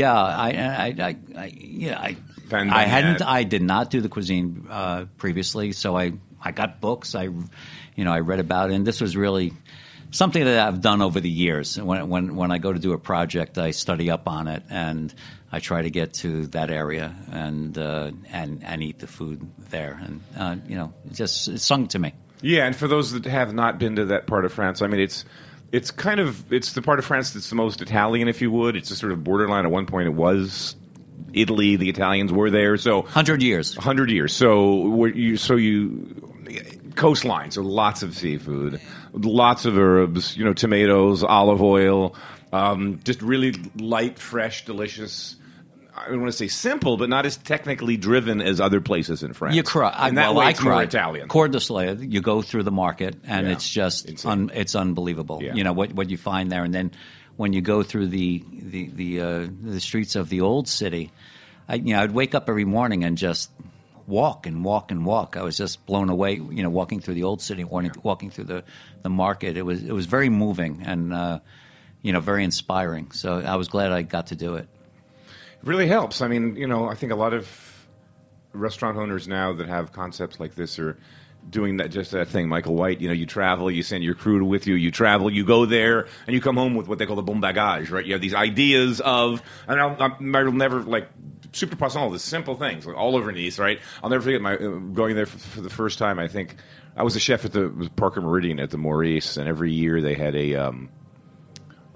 I did not do the cuisine previously, so I got books. I read about it, and this was really... something that I've done over the years. When I go to do a project, I study up on it, and I try to get to that area and eat the food there. And it's sung to me.
Yeah, and for those that have not been to that part of France, I mean, it's the part of France that's the most Italian, if you would. It's a sort of borderline. At one point, it was Italy. The Italians were there. So
100 years.
100 years. So coastline. So lots of seafood, lots of herbs. Tomatoes, olive oil. Just really light, fresh, delicious. I don't want to say simple, but not as technically driven as other places in France.
You cry.
It's more Italian.
Cordon de Soleil, you go through the market, and it's just it's unbelievable.
Yeah.
What you find there, and then when you go through the streets of the old city, I'd wake up every morning and just walk and walk and walk. I was just blown away. Walking through the old city, walking through the market. It was very moving and very inspiring. So I was glad I got to do it.
It really helps. I mean, I think a lot of restaurant owners now that have concepts like this are doing that thing, Michael White. You travel, you send your crew with you, you travel, you go there, and you come home with what they call the bon bagage, right? You have these ideas of, and I'll never, like, soup de poisson, all the simple things, like all over Nice, right? I'll never forget going there for the first time. I think I was a chef at the Parker Meridian at the Maurice, and every year they had a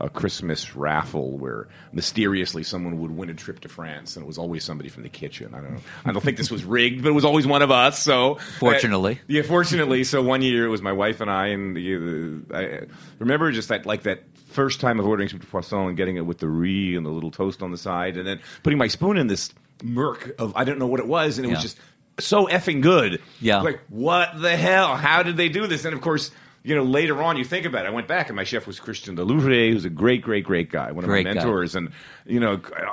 a Christmas raffle where mysteriously someone would win a trip to France, and it was always somebody from the kitchen. I don't think this was rigged, but it was always one of us. So
fortunately,
fortunately. So one year it was my wife and I I remember just that first time of ordering soup de poisson and getting it with the riz and the little toast on the side, and then putting my spoon in this murk of I don't know what it was, and it was just so effing good.
Yeah,
like what the hell? How did they do this? And of course, later on, you think about it. I went back, and my chef was Christian Delouvre, who's a great, great, great guy, one of my mentors. And, and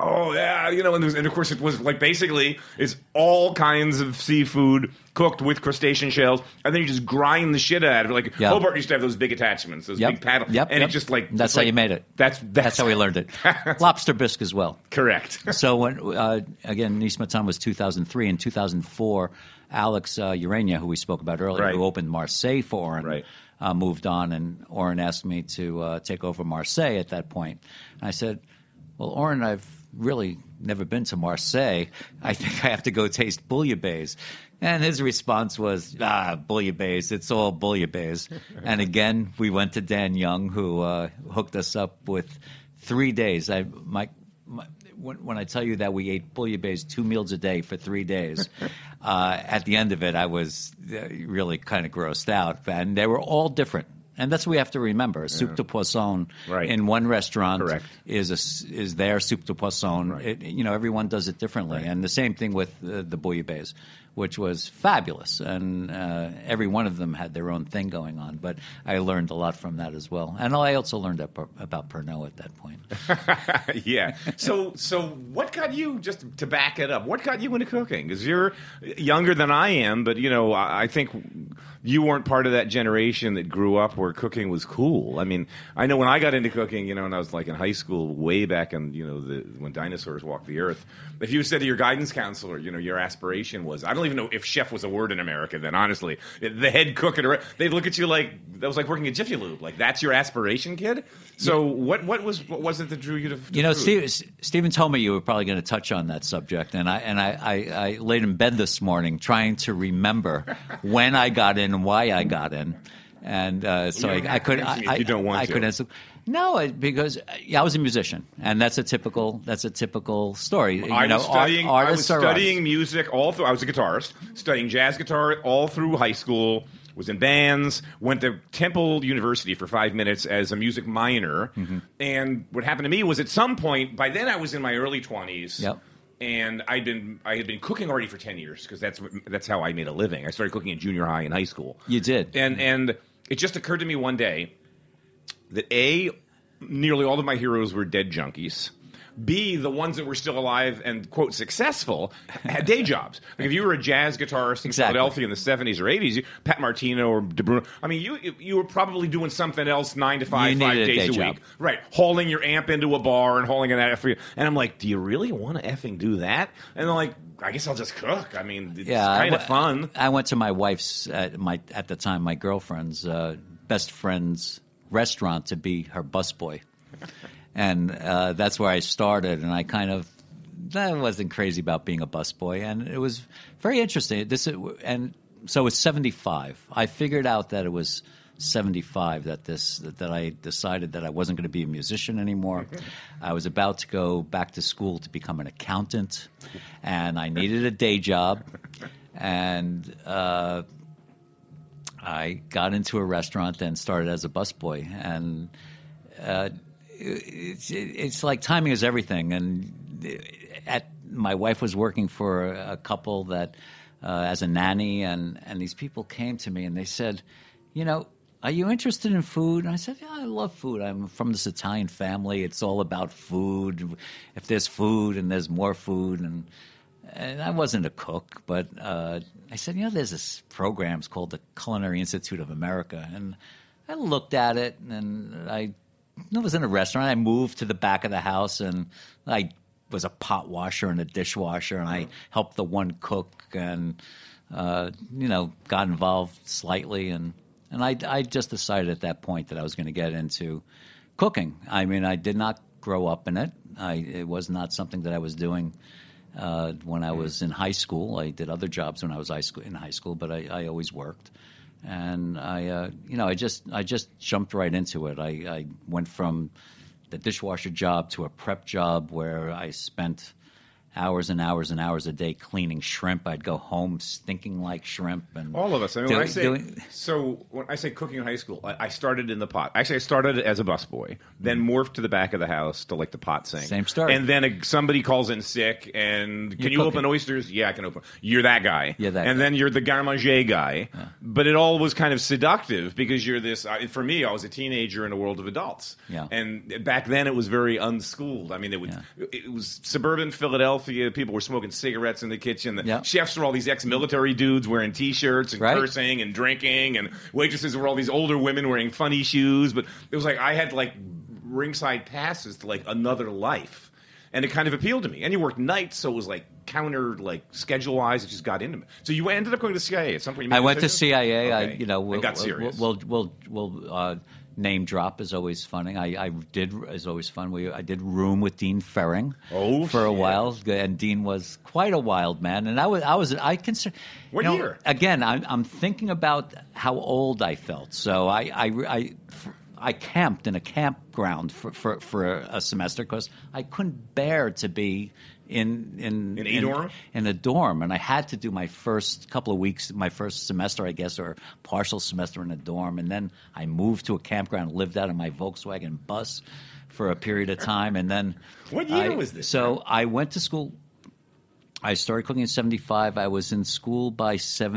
of course it was like basically it's all kinds of seafood cooked with crustacean shells, and then you just grind the shit out of it. Like Hobart used to have those big attachments, those big paddles. And it just like...
That's how you made it. That's how we learned it. Lobster bisque as well.
Correct.
So, when again, Nice Matin was 2003. In 2004, Alex Urania, who we spoke about earlier, who opened Marseille for Oren, moved on, and Oren asked me to take over Marseille at that point. And I said, well, Oren, I've really never been to Marseille. I think I have to go taste bouillabaisse. And his response was, bouillabaisse, it's all bouillabaisse. And again, we went to Dan Young, who hooked us up with 3 days. When I tell you that we ate bouillabaisse 2 meals a day for 3 days, at the end of it, I was really kind of grossed out. And they were all different. And that's what we have to remember. Soup de poisson in one restaurant is their soup de poisson. Right. Everyone does it differently. Right. And the same thing with the bouillabaisse, which was fabulous. And every one of them had their own thing going on. But I learned a lot from that as well. And I also learned about Pernod at that point.
Yeah. So what got you, just to back it up, what got you into cooking? Because you're younger than I am, but, I think you weren't part of that generation that grew up where cooking was cool. I mean, I know when I got into cooking, when I was like in high school, way back in, when dinosaurs walked the earth, if you said to your guidance counselor, your aspiration was, I don't even know if chef was a word in America then, honestly, the head cook, they'd look at you like, that was like working at Jiffy Lube. Like, that's your aspiration, kid? So what was it that drew you to food?
Stephen told me you were probably going to touch on that subject, and I laid in bed this morning trying to remember when I got in and why I got in, and so I couldn't.
You don't want to.
I couldn't. No, because I was a musician, and that's a typical story.
I was studying music all through. I was a guitarist, studying jazz guitar all through high school. Was in bands, went to Temple University for 5 minutes as a music minor, and what happened to me was at some point, by then I was in my early 20s, and I had been cooking already for 10 years, because that's how I made a living. I started cooking in junior high and high school.
You did.
And it just occurred to me one day that A, nearly all of my heroes were dead junkies. B, the ones that were still alive and, quote, successful had day jobs. Like if you were a jazz guitarist in Philadelphia in the 70s or 80s, Pat Martino or De Bruno, I mean, you were probably doing something else 9 to 5, 5 days a week. Right. Hauling your amp into a bar and hauling it out for you. And I'm like, do you really want to effing do that? And they're like, I guess I'll just cook. I mean, it's kind of fun.
I went to my wife's, at the time, my girlfriend's best friend's restaurant to be her busboy. And that's where I started, and I wasn't crazy about being a busboy, and it was very interesting. And so it's 75. I figured out that it was 75 that I decided that I wasn't going to be a musician anymore. I was about to go back to school to become an accountant, and I needed a day job, and I got into a restaurant and started as a busboy, and it's like timing is everything. And my wife was working for a couple that as a nanny, and these people came to me and they said, are you interested in food? And I said, yeah, I love food. I'm from this Italian family. It's all about food. If there's food and there's more food. And I wasn't a cook, but I said, there's this program called the Culinary Institute of America. And I looked at it, and I was in a restaurant. I moved to the back of the house, and I was a pot washer and a dishwasher, and I helped the one cook, and got involved slightly, and I just decided at that point that I was going to get into cooking. I mean, I did not grow up in it. It was not something that I was doing when I was in high school. I did other jobs when I was in high school, but I always worked. And I just jumped right into it. I went from the dishwasher job to a prep job where I spent hours and hours and hours a day cleaning shrimp. I'd go home stinking like shrimp. And
all of us. I mean, when I say cooking in high school, I started in the pot. Actually, I started as a busboy, then morphed to the back of the house to like the pot sink.
Same story.
And then somebody calls in sick, and can you open oysters? Yeah, I can open. You're that guy.
Yeah, that
and
guy.
Then you're the garde manger guy. Yeah. But it all was kind of seductive because you're this. For me, I was a teenager in a world of adults.
Yeah.
And back then, it was very unschooled. I mean, it was suburban Philadelphia. People were smoking cigarettes in the kitchen. The chefs were all these ex-military dudes wearing T-shirts and cursing and drinking, and waitresses were all these older women wearing funny shoes. But it was like I had like ringside passes to like another life, and it kind of appealed to me. And you worked nights, so it was like counter, like schedule-wise. It just got into me. So you ended up going to CIA at some point.
I went to CIA.
Okay.
I
got serious.
We'll name drop is always funny. Is always fun. I did room with Dean Ferring for a while, and Dean was quite a wild man. And I consider.
What year?
Again, I'm thinking about how old I felt. So I camped in a campground for a semester because I couldn't bear to be in a dorm, and I had to do my first couple of weeks, my first semester, I guess, or partial semester in a dorm, and then I moved to a campground, lived out of my Volkswagen bus for a period of time, and then
what year was this?
So I went to school. I started cooking in 75. I was in school by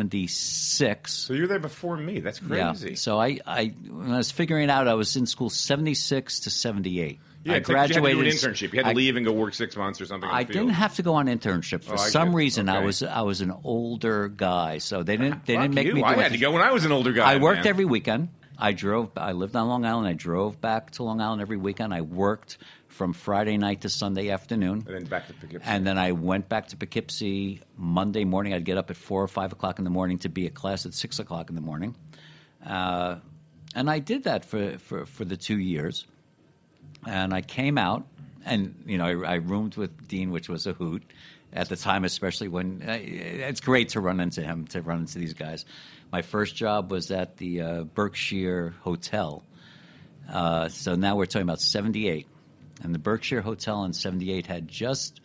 76.
So you were there before me. That's crazy.
Yeah. So when I was figuring out, I was in school 76 to 78.
Yeah,
I graduated.
You had to do an internship. You had to leave and go work 6 months or something.
I didn't have to go on internship for some reason. Okay. I was an older guy, so they didn't make me.
I had to go when I was an older guy.
I worked every weekend. I lived on Long Island. I drove back to Long Island every weekend. I worked from Friday night to Sunday afternoon.
And then back to Poughkeepsie.
And then I went back to Poughkeepsie Monday morning. I'd get up at 4 or 5 o'clock in the morning to be at class at 6 o'clock in the morning. And I did that for the 2 years. And I came out, and I roomed with Dean, which was a hoot at the time, especially when it's great to run into him, to run into these guys. My first job was at the Berkshire Hotel. So now we're talking about 78. And the Berkshire Hotel in 78 had just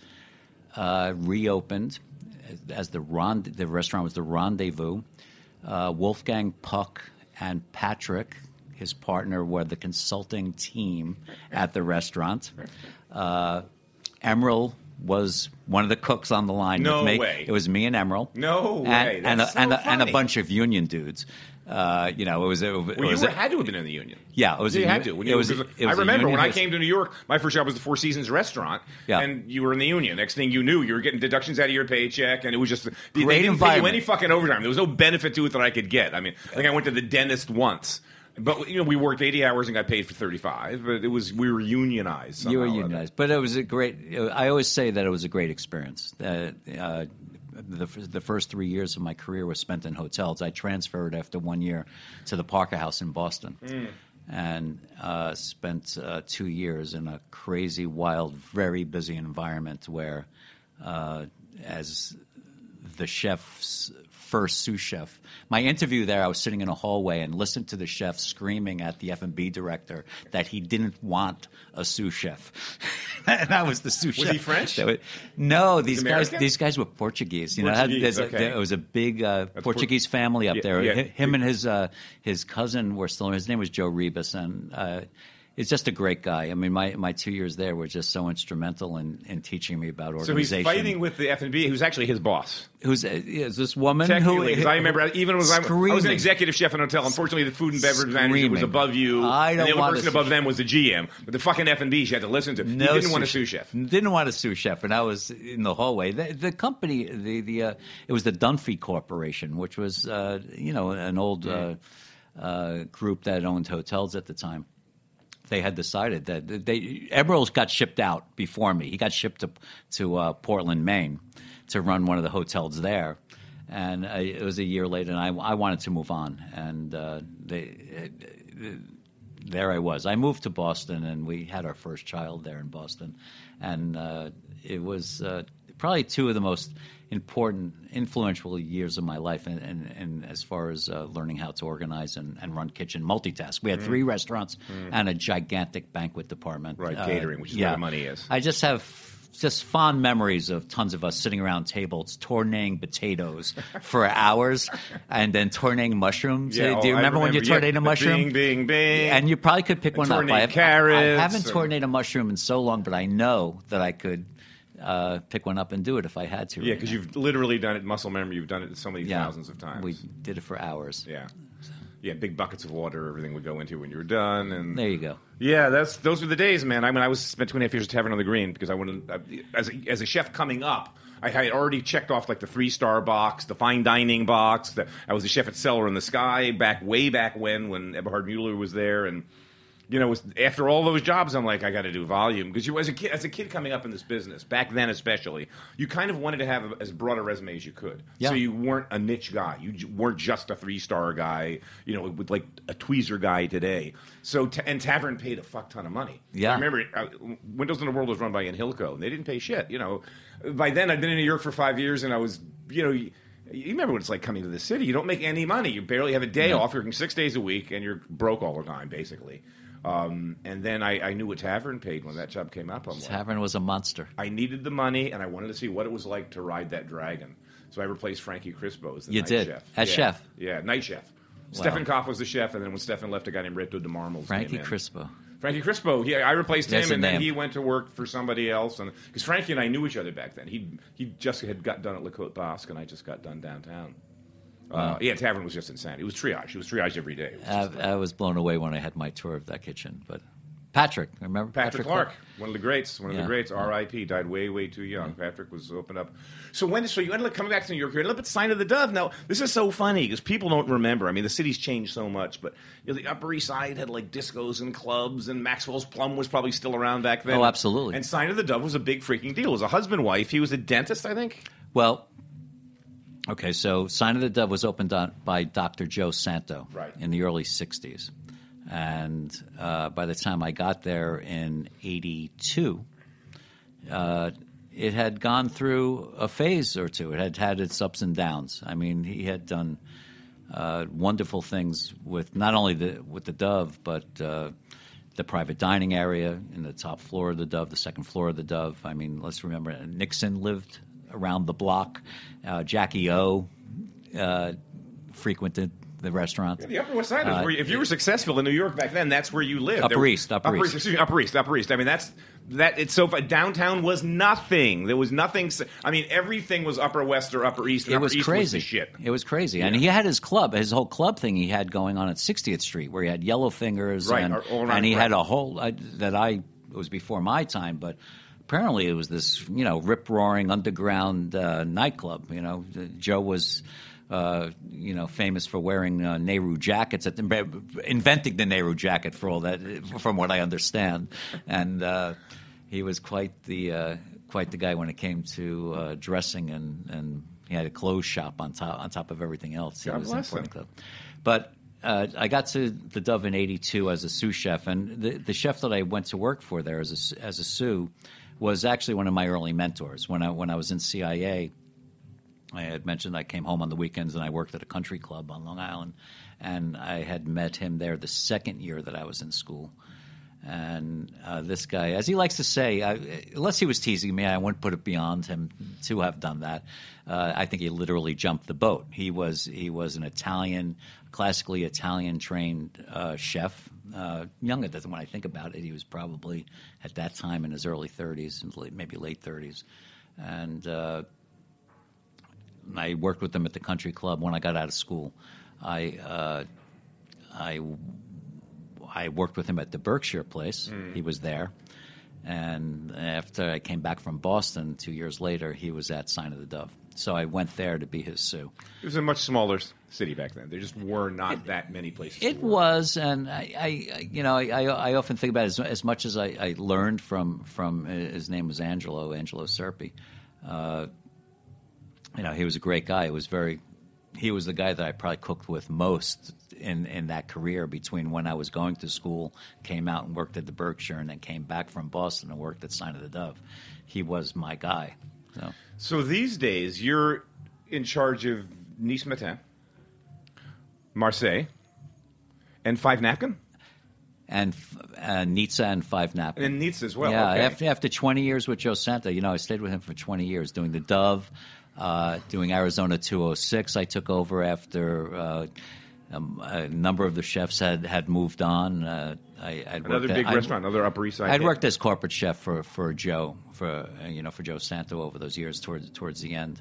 reopened as the restaurant was the Rendezvous. Wolfgang Puck and Patrick, his partner, were the consulting team at the restaurant. Emerald was one of the cooks on the line with me.
No way.
It was me and Emerald.
No way.
And a bunch of union dudes. It was.
You had to have been in the union.
Yeah, it was.
You had to. I remember when I came to New York, my first job was the Four Seasons restaurant, and you were in the union. Next thing you knew, you were getting deductions out of your paycheck, and it was just they didn't pay you any fucking overtime. There was no benefit to it that I could get. I mean, I went to the dentist once. But we worked 80 hours and got paid for 35. But we were unionized. Somehow.
You were unionized, but it was a great. I always say that it was a great experience. The first 3 years of my career was spent in hotels. I transferred after 1 year to the Parker House in Boston, and spent 2 years in a crazy, wild, very busy environment where, as the chef's first sous chef. My interview there, I was sitting in a hallway and listened to the chef screaming at the F&B director that he didn't want a sous chef. And I was the sous chef.
Was he French?
No, these guys were Portuguese.
Portuguese,
it was a big Portuguese family up there.
Yeah.
Him and his cousin were still. His name was Joe Rebus, and he's just a great guy. I mean, my 2 years there were just so instrumental in teaching me about organization.
So he's fighting with the F&B, who's actually his boss.
Who's this woman?
Because I remember, even when I was an executive chef in a hotel. Unfortunately, the food and beverage manager was above you, and the only person above them was the GM. But the fucking F&B she had to listen to. He didn't want a sous chef.
Didn't want a sous chef, and I was in the hallway. The company, it was the Dunphy Corporation, which was an old group that owned hotels at the time. They had decided that Emerald got shipped out before me. He got shipped to Portland, Maine, to run one of the hotels there, and it was a year later. And I wanted to move on, and there I was. I moved to Boston, and we had our first child there in Boston, and it was probably two of the most influential years of my life, and as far as learning how to organize and run kitchen, multitask. We had 3 restaurants and a gigantic banquet department.
Right, catering, which is where the money is.
I just have fond memories of tons of us sitting around tables tornaying potatoes for hours and then tornaying mushrooms.
Yeah,
Do you remember when you tornayed a mushroom?
Bing.
And you probably could pick one up. I
Carrots.
haven't tornayed a mushroom in so long, but I know that I could pick one up and do it if I had to.
Yeah, because you've literally done it, muscle memory. You've done it so many thousands of times.
We did it for hours.
Yeah. Yeah, big buckets of water, everything would go into when you were done. And
there you go.
Yeah, those were the days, man. I mean, I spent 2.5 years at Tavern on the Green because I wanted, as a chef coming up, I had already checked off like the 3-star box, the fine dining box. I was the chef at Cellar in the Sky way back when Eberhard Mueller was there, and after all those jobs, I'm like, I got to do volume because as a kid coming up in this business back then, especially, you kind of wanted to have as broad a resume as you could. Yeah. So you weren't a niche guy. You weren't just a 3-star guy, with like a tweezer guy today. So and Tavern paid a fuck ton of money.
Yeah,
I remember Windows in the World was run by Ian Hilco, and they didn't pay shit. By then I'd been in New York for 5 years, and I was, You remember what it's like coming to the city. You don't make any money. You barely have a day off. You're working 6 days a week, and you're broke all the time, basically. And then I knew what Tavern paid when that job came up.
Tavern was a monster.
I needed the money, and I wanted to see what it was like to ride that dragon. So I replaced Frankie Crispo as the night chef.
As chef?
Yeah, night chef. Wow. Stefan Koff was the chef, and then when Stefan left, a guy named Reto de Marmels
Frankie Crispo.
Frankie Crispo. I replaced him, and then he went to work for somebody else. And because Frankie and I knew each other back then. He just had got done at Le Côte Basque, and I just got done downtown. Tavern was just insane. It was triage. It was triage every day.
I was blown away when I had my tour of that kitchen. But Patrick, remember
Patrick Clark, one of the greats. R.I.P. Died way, way too young. Yeah. Patrick was opened up. So you ended up coming back to New York. You ended up at Sign of the Dove. Now this is so funny because people don't remember. I mean, the city's changed so much, but the Upper East Side had like discos and clubs, and Maxwell's Plum was probably still around back then.
Oh, absolutely.
And Sign of the Dove was a big freaking deal. It was a husband-wife. He was a dentist, I think.
Well. Okay, so Sign of the Dove was opened by Dr. Joe Santo in the early 60s. And by the time I got there in 82, it had gone through a phase or two. It had had its ups and downs. I mean, he had done wonderful things with not only with the Dove, but the private dining area in the top floor of the Dove, the second floor of the Dove. I mean, let's remember Nixon lived around the block. Jackie O frequented the restaurant.
Yeah, the Upper West Side was where if you were successful in New York back then, that's where you lived.
Upper East.
Upper East. I mean, it's so downtown was nothing. There was nothing. I mean, everything was Upper West or Upper East. And
it was
Upper East
crazy.
Was the shit.
It was crazy. Yeah. And he had his club, his whole club thing he had going on at 60th Street, where he had Yellow Fingers, and he had a whole it was before my time, but. Apparently, it was this, rip-roaring underground nightclub. Joe was, famous for wearing Nehru jackets, inventing the Nehru jacket for all that, from what I understand. And he was quite the guy when it came to dressing, and he had a clothes shop on top of everything else.
God bless him.
But I got to the Dove in '82 as a sous chef, and the chef that I went to work for there as a sous was actually one of my early mentors. When I was in CIA, I had mentioned I came home on the weekends and I worked at a country club on Long Island, and I had met him there the second year that I was in school. And this guy, as he likes to say, unless he was teasing me, I wouldn't put it beyond him to have done that. I think he literally jumped the boat. He was an classically Italian trained chef. Younger than when I think about it, he was probably at that time in his early 30s, maybe late 30s. And I worked with him at the country club when I got out of school. I worked with him at the Berkshire place. He was there. And after I came back from Boston 2 years later, he was at Sign of the Dove. So I went there to be his sous.
It was a much smaller city back then. There just were not that many places.
It was, and I often think about it as much as I learned from his name was Angelo Serpi. He was a great guy. He was the guy that I probably cooked with most in that career between when I was going to school, came out and worked at the Berkshire, and then came back from Boston and worked at Sign of the Dove. He was my guy.
So these days, you're in charge of Nice Matin, Marseille, and Five Napkin?
And Nizza and Five Napkin.
And Nizza as well.
Yeah,
okay.
after 20 years with Joe Santa, I stayed with him for 20 years doing the Dove, doing Arizona 206. I took over after a number of the chefs had moved on.
Another big restaurant, another Upper East Side.
I'd worked as corporate chef for Joe, for Joe Santa over those years towards the end.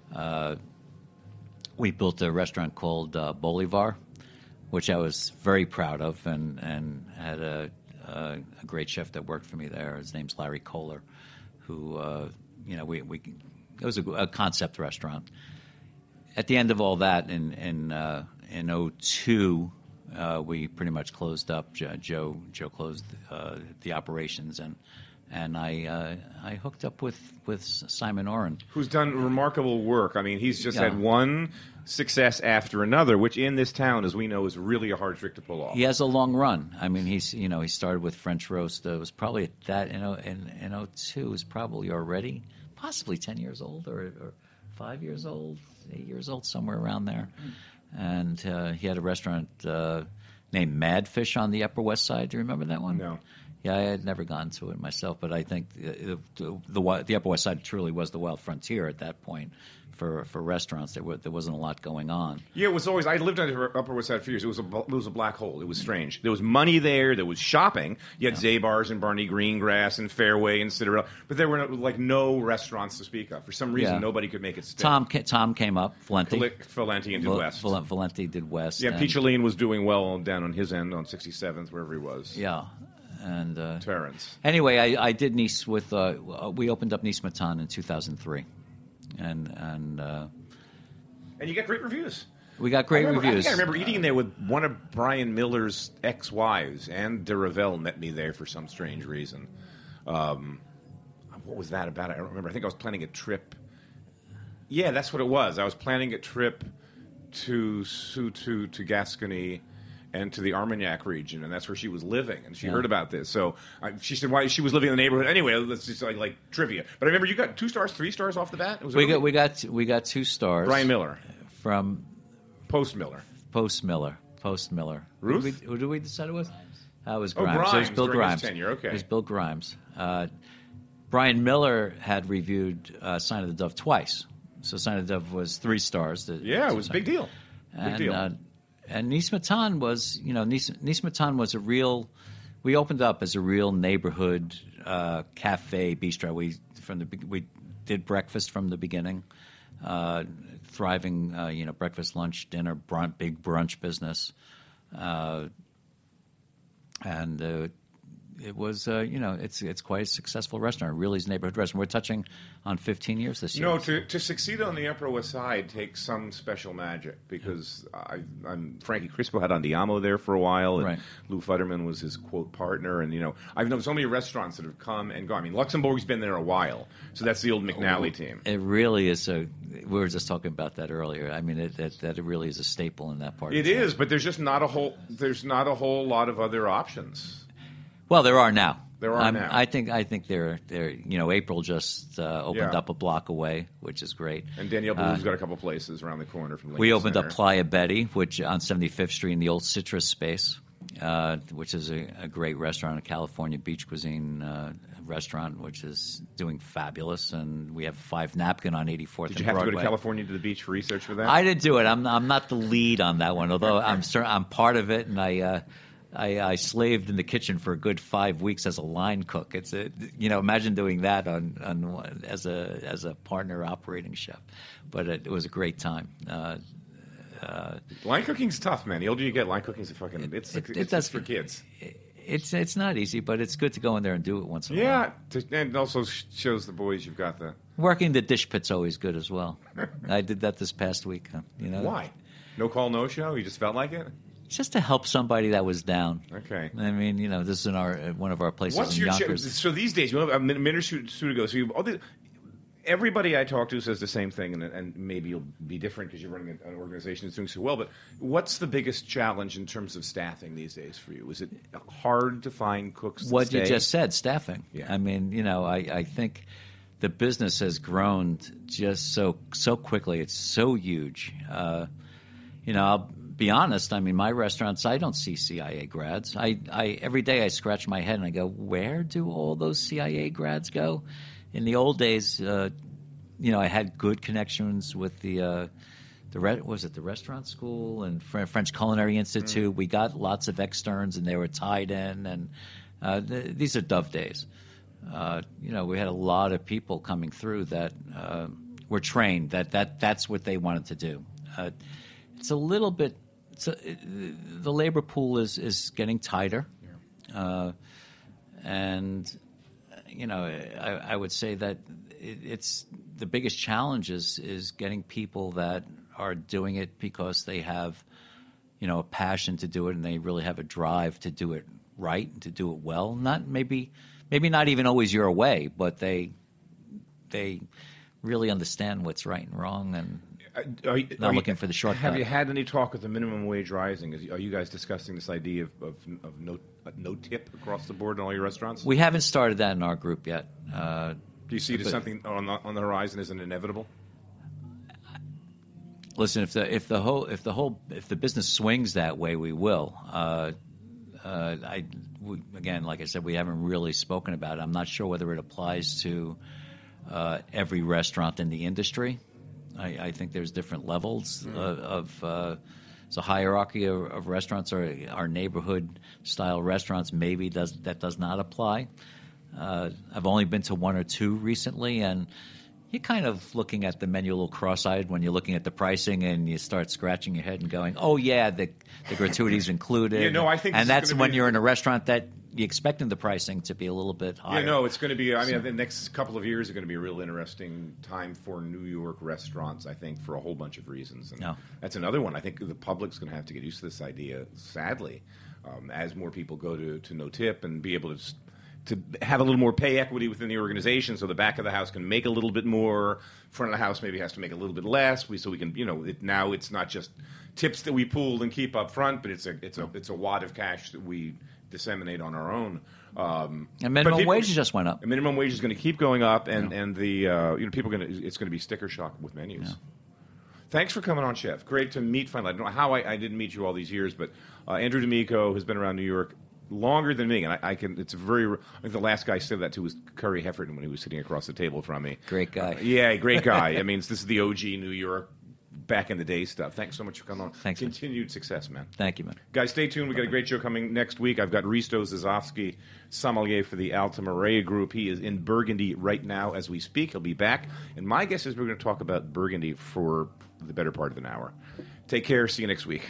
We built a restaurant called Bolivar, which I was very proud of, and had a great chef that worked for me there. His name's Larry Kohler, who it was a concept restaurant. At the end of all that, in 2002, we pretty much closed up. Joe closed the operations, and I hooked up with Simon Oren,
who's done remarkable work. I mean, he's just had one success after another, which in this town, as we know, is really a hard trick to pull off.
He has a long run. I mean, he started with French roast. It was probably at that in 2002. It was probably already possibly 10 years old or 5 years old, 8 years old, somewhere around there. And he had a restaurant named Madfish on the Upper West Side. Do you remember that one?
No.
Yeah, I had never gone to it myself, but I think the Upper West Side truly was the wild frontier at that point for restaurants. There wasn't a lot going on.
Yeah, it was always. I lived on the Upper West Side for years. It was a black hole. It was strange. There was money there. There was shopping. You had Zabar's and Barney Greengrass and Fairway and Cinderella, but there were no restaurants to speak of. For some reason, nobody could make it stick.
Tom came up. Valenti
and did West.
Valenti did West.
Yeah, Picholine was doing well down on his end on 67th, wherever he was.
Yeah. And
Terrence.
Anyway, I did Nice with. We opened up Nice Matin in 2003, and
you got great reviews.
We got great reviews.
I remember eating there with one of Brian Miller's ex-wives. Anne de Ravel met me there for some strange reason. What was that about? I don't remember. I think I was planning a trip. Yeah, that's what it was. I was planning a trip to Gascony and to the Armagnac region, and that's where she was living, and she heard about this. So she said why she was living in the neighborhood. Anyway, that's just like trivia. But I remember you got 2 stars, 3 stars off the bat.
We got 2 stars.
Brian Miller
from
Post Miller.
Ruth? Who did we decide it was? It was Grimes.
Grimes.
So it was Bill Grimes.
Tenure. Okay.
It was Bill Grimes. Brian Miller had reviewed Sign of the Dove twice. So Sign of the Dove was 3 stars.
It was a big deal.
And Nice Matin was, Nice Matin was a real. We opened up as a real neighborhood cafe bistro. We did breakfast from the beginning, thriving, breakfast, lunch, dinner, big brunch business, and it was, it's quite a successful restaurant. It really is a neighborhood restaurant. We're touching on 15 years this year.
No, to succeed on the Upper West Side takes some special magic because Frankie Crispo had Andiamo there for a while, and Lou Futterman was his quote partner, and I've known so many restaurants that have come and gone. I mean, Luxembourg's been there a while, so that's the old McNally team.
It really is we were just talking about that earlier. I mean, it really is a staple in that part.
It is, but there's just not a whole lot of other options.
Well, there are now.
Now.
I think they're April just opened up a block away, which is great.
And Danielle Blue's got a couple places around the corner from Lincoln
We opened
Center.
up Playa Betty, which on 75th Street in the old Citrus space, which is a great restaurant, a California beach cuisine restaurant, which is doing fabulous. And we have Five Napkin on 84th and Broadway.
Did you have to go to California to the beach for research for that?
I didn't do it. I'm not the lead on that one, although I'm part of it, and I slaved in the kitchen for a good 5 weeks as a line cook. It's imagine doing that on as a partner operating chef, but it was a great time.
Line cooking's tough, man. The older you get, line cooking's a fucking it's just for kids.
It's not easy, but it's good to go in there and do it once in a while.
Yeah, and it also shows the boys you've got the
working the dish pit's always good as well. I did that this past week.
Why? No call, no show. You just felt like it.
Just to help somebody that was down.
Okay.
I mean, this is one of our places.
What's
in
your
Yonkers.
So these days, a minute or two ago. So everybody I talk to says the same thing, and maybe you'll be different because you're running an organization that's doing so well. But what's the biggest challenge in terms of staffing these days for you? Is it hard to find cooks?
What you just said, staffing.
Yeah.
I mean, I think the business has grown just so quickly. It's so huge. I'll be honest. I mean, my restaurants, I don't see CIA grads. I every day I scratch my head and I go, where do all those CIA grads go? In the old days, I had good connections with the restaurant school and French Culinary Institute. We got lots of externs, and they were tied in. And these are Dove days. We had a lot of people coming through that were trained. That's what they wanted to do. It's a little bit. The labor pool is getting tighter, and I would say that it's the biggest challenge is getting people that are doing it because they have a passion to do it, and they really have a drive to do it right and to do it well. Not maybe not even always your way, but they really understand what's right and wrong, and not looking for the shortcut.
Have you had any talk with the minimum wage rising? Are you guys discussing this idea of no tip across the board in all your restaurants?
We haven't started that in our group yet.
Do you see it as something on the horizon as an inevitable?
Listen, if the business swings that way, we will. Again, like I said, we haven't really spoken about it. I'm not sure whether it applies to every restaurant in the industry. I think there's different levels of it's a hierarchy of restaurants, or our neighborhood style restaurants. Maybe that does not apply. I've only been to one or two recently, and you're kind of looking at the menu a little cross-eyed when you're looking at the pricing, and you start scratching your head and going, "Oh yeah, the gratuities included."
I think,
and that's when you're in a restaurant that you're expecting the pricing to be a little bit higher.
It's going to be. I mean, the next couple of years are going to be a real interesting time for New York restaurants. I think for a whole bunch of reasons, and that's another one. I think the public's going to have to get used to this idea. Sadly, as more people go to no tip and be able to have a little more pay equity within the organization, so the back of the house can make a little bit more, front of the house maybe has to make a little bit less. So we can, now it's not just tips that we pooled and keep up front, but it's a wad of cash that we disseminate on our own.
And minimum wages just went up.
And minimum wage is going to keep going up, and the people it's going to be sticker shock with menus. Yeah. Thanks for coming on, Chef. Great to meet finally. I don't know how I didn't meet you all these years, but Andrew D'Amico has been around New York longer than me, and I think the last guy I said that to was Curry Heffernan when he was sitting across the table from me.
Great guy.
Great guy. I mean, this is the OG New York back in the day stuff. Thanks so much for coming on.
Thanks.
Continued success, man.
Thank you, man.
Guys, stay tuned. We got a great show coming next week. I've got Risto Zazovsky, sommelier for the Alta Marea Group. He is in Burgundy right now as we speak. He'll be back, and my guess is we're going to talk about Burgundy for the better part of an hour. Take care. See you next week.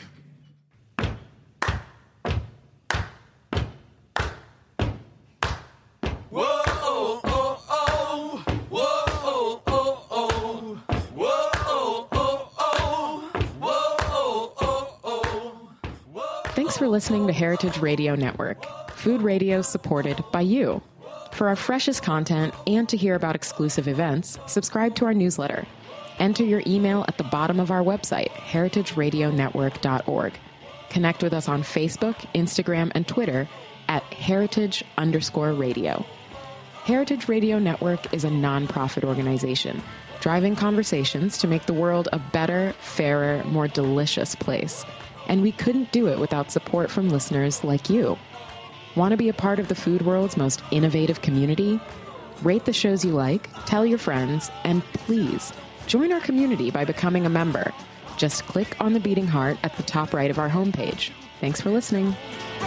Thanks for listening to Heritage Radio Network, food radio supported by you. For our freshest content and to hear about exclusive events, subscribe to our newsletter. Enter your email at the bottom of our website, heritageradionetwork.org. Connect with us on Facebook, Instagram, and Twitter at heritage_radio. Heritage Radio Network is a nonprofit organization driving conversations to make the world a better, fairer, more delicious place. And we couldn't do it without support from listeners like you. Want to be a part of the food world's most innovative community? Rate the shows you like, tell your friends, and please join our community by becoming a member. Just click on the beating heart at the top right of our homepage. Thanks for listening.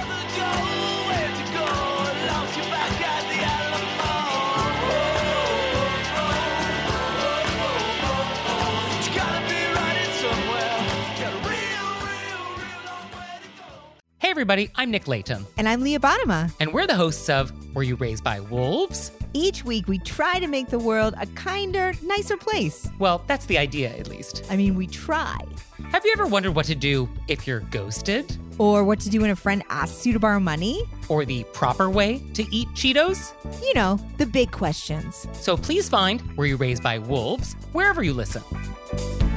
Hey everybody, I'm Nick Latham.
And I'm Leah Bottima.
And we're the hosts of Were You Raised by Wolves?
Each week we try to make the world a kinder, nicer place.
Well, that's the idea, at least.
I mean, we try.
Have you ever wondered what to do if you're ghosted?
Or what to do when a friend asks you to borrow money?
Or the proper way to eat Cheetos?
You know, the big questions.
So please find Were You Raised by Wolves wherever you listen.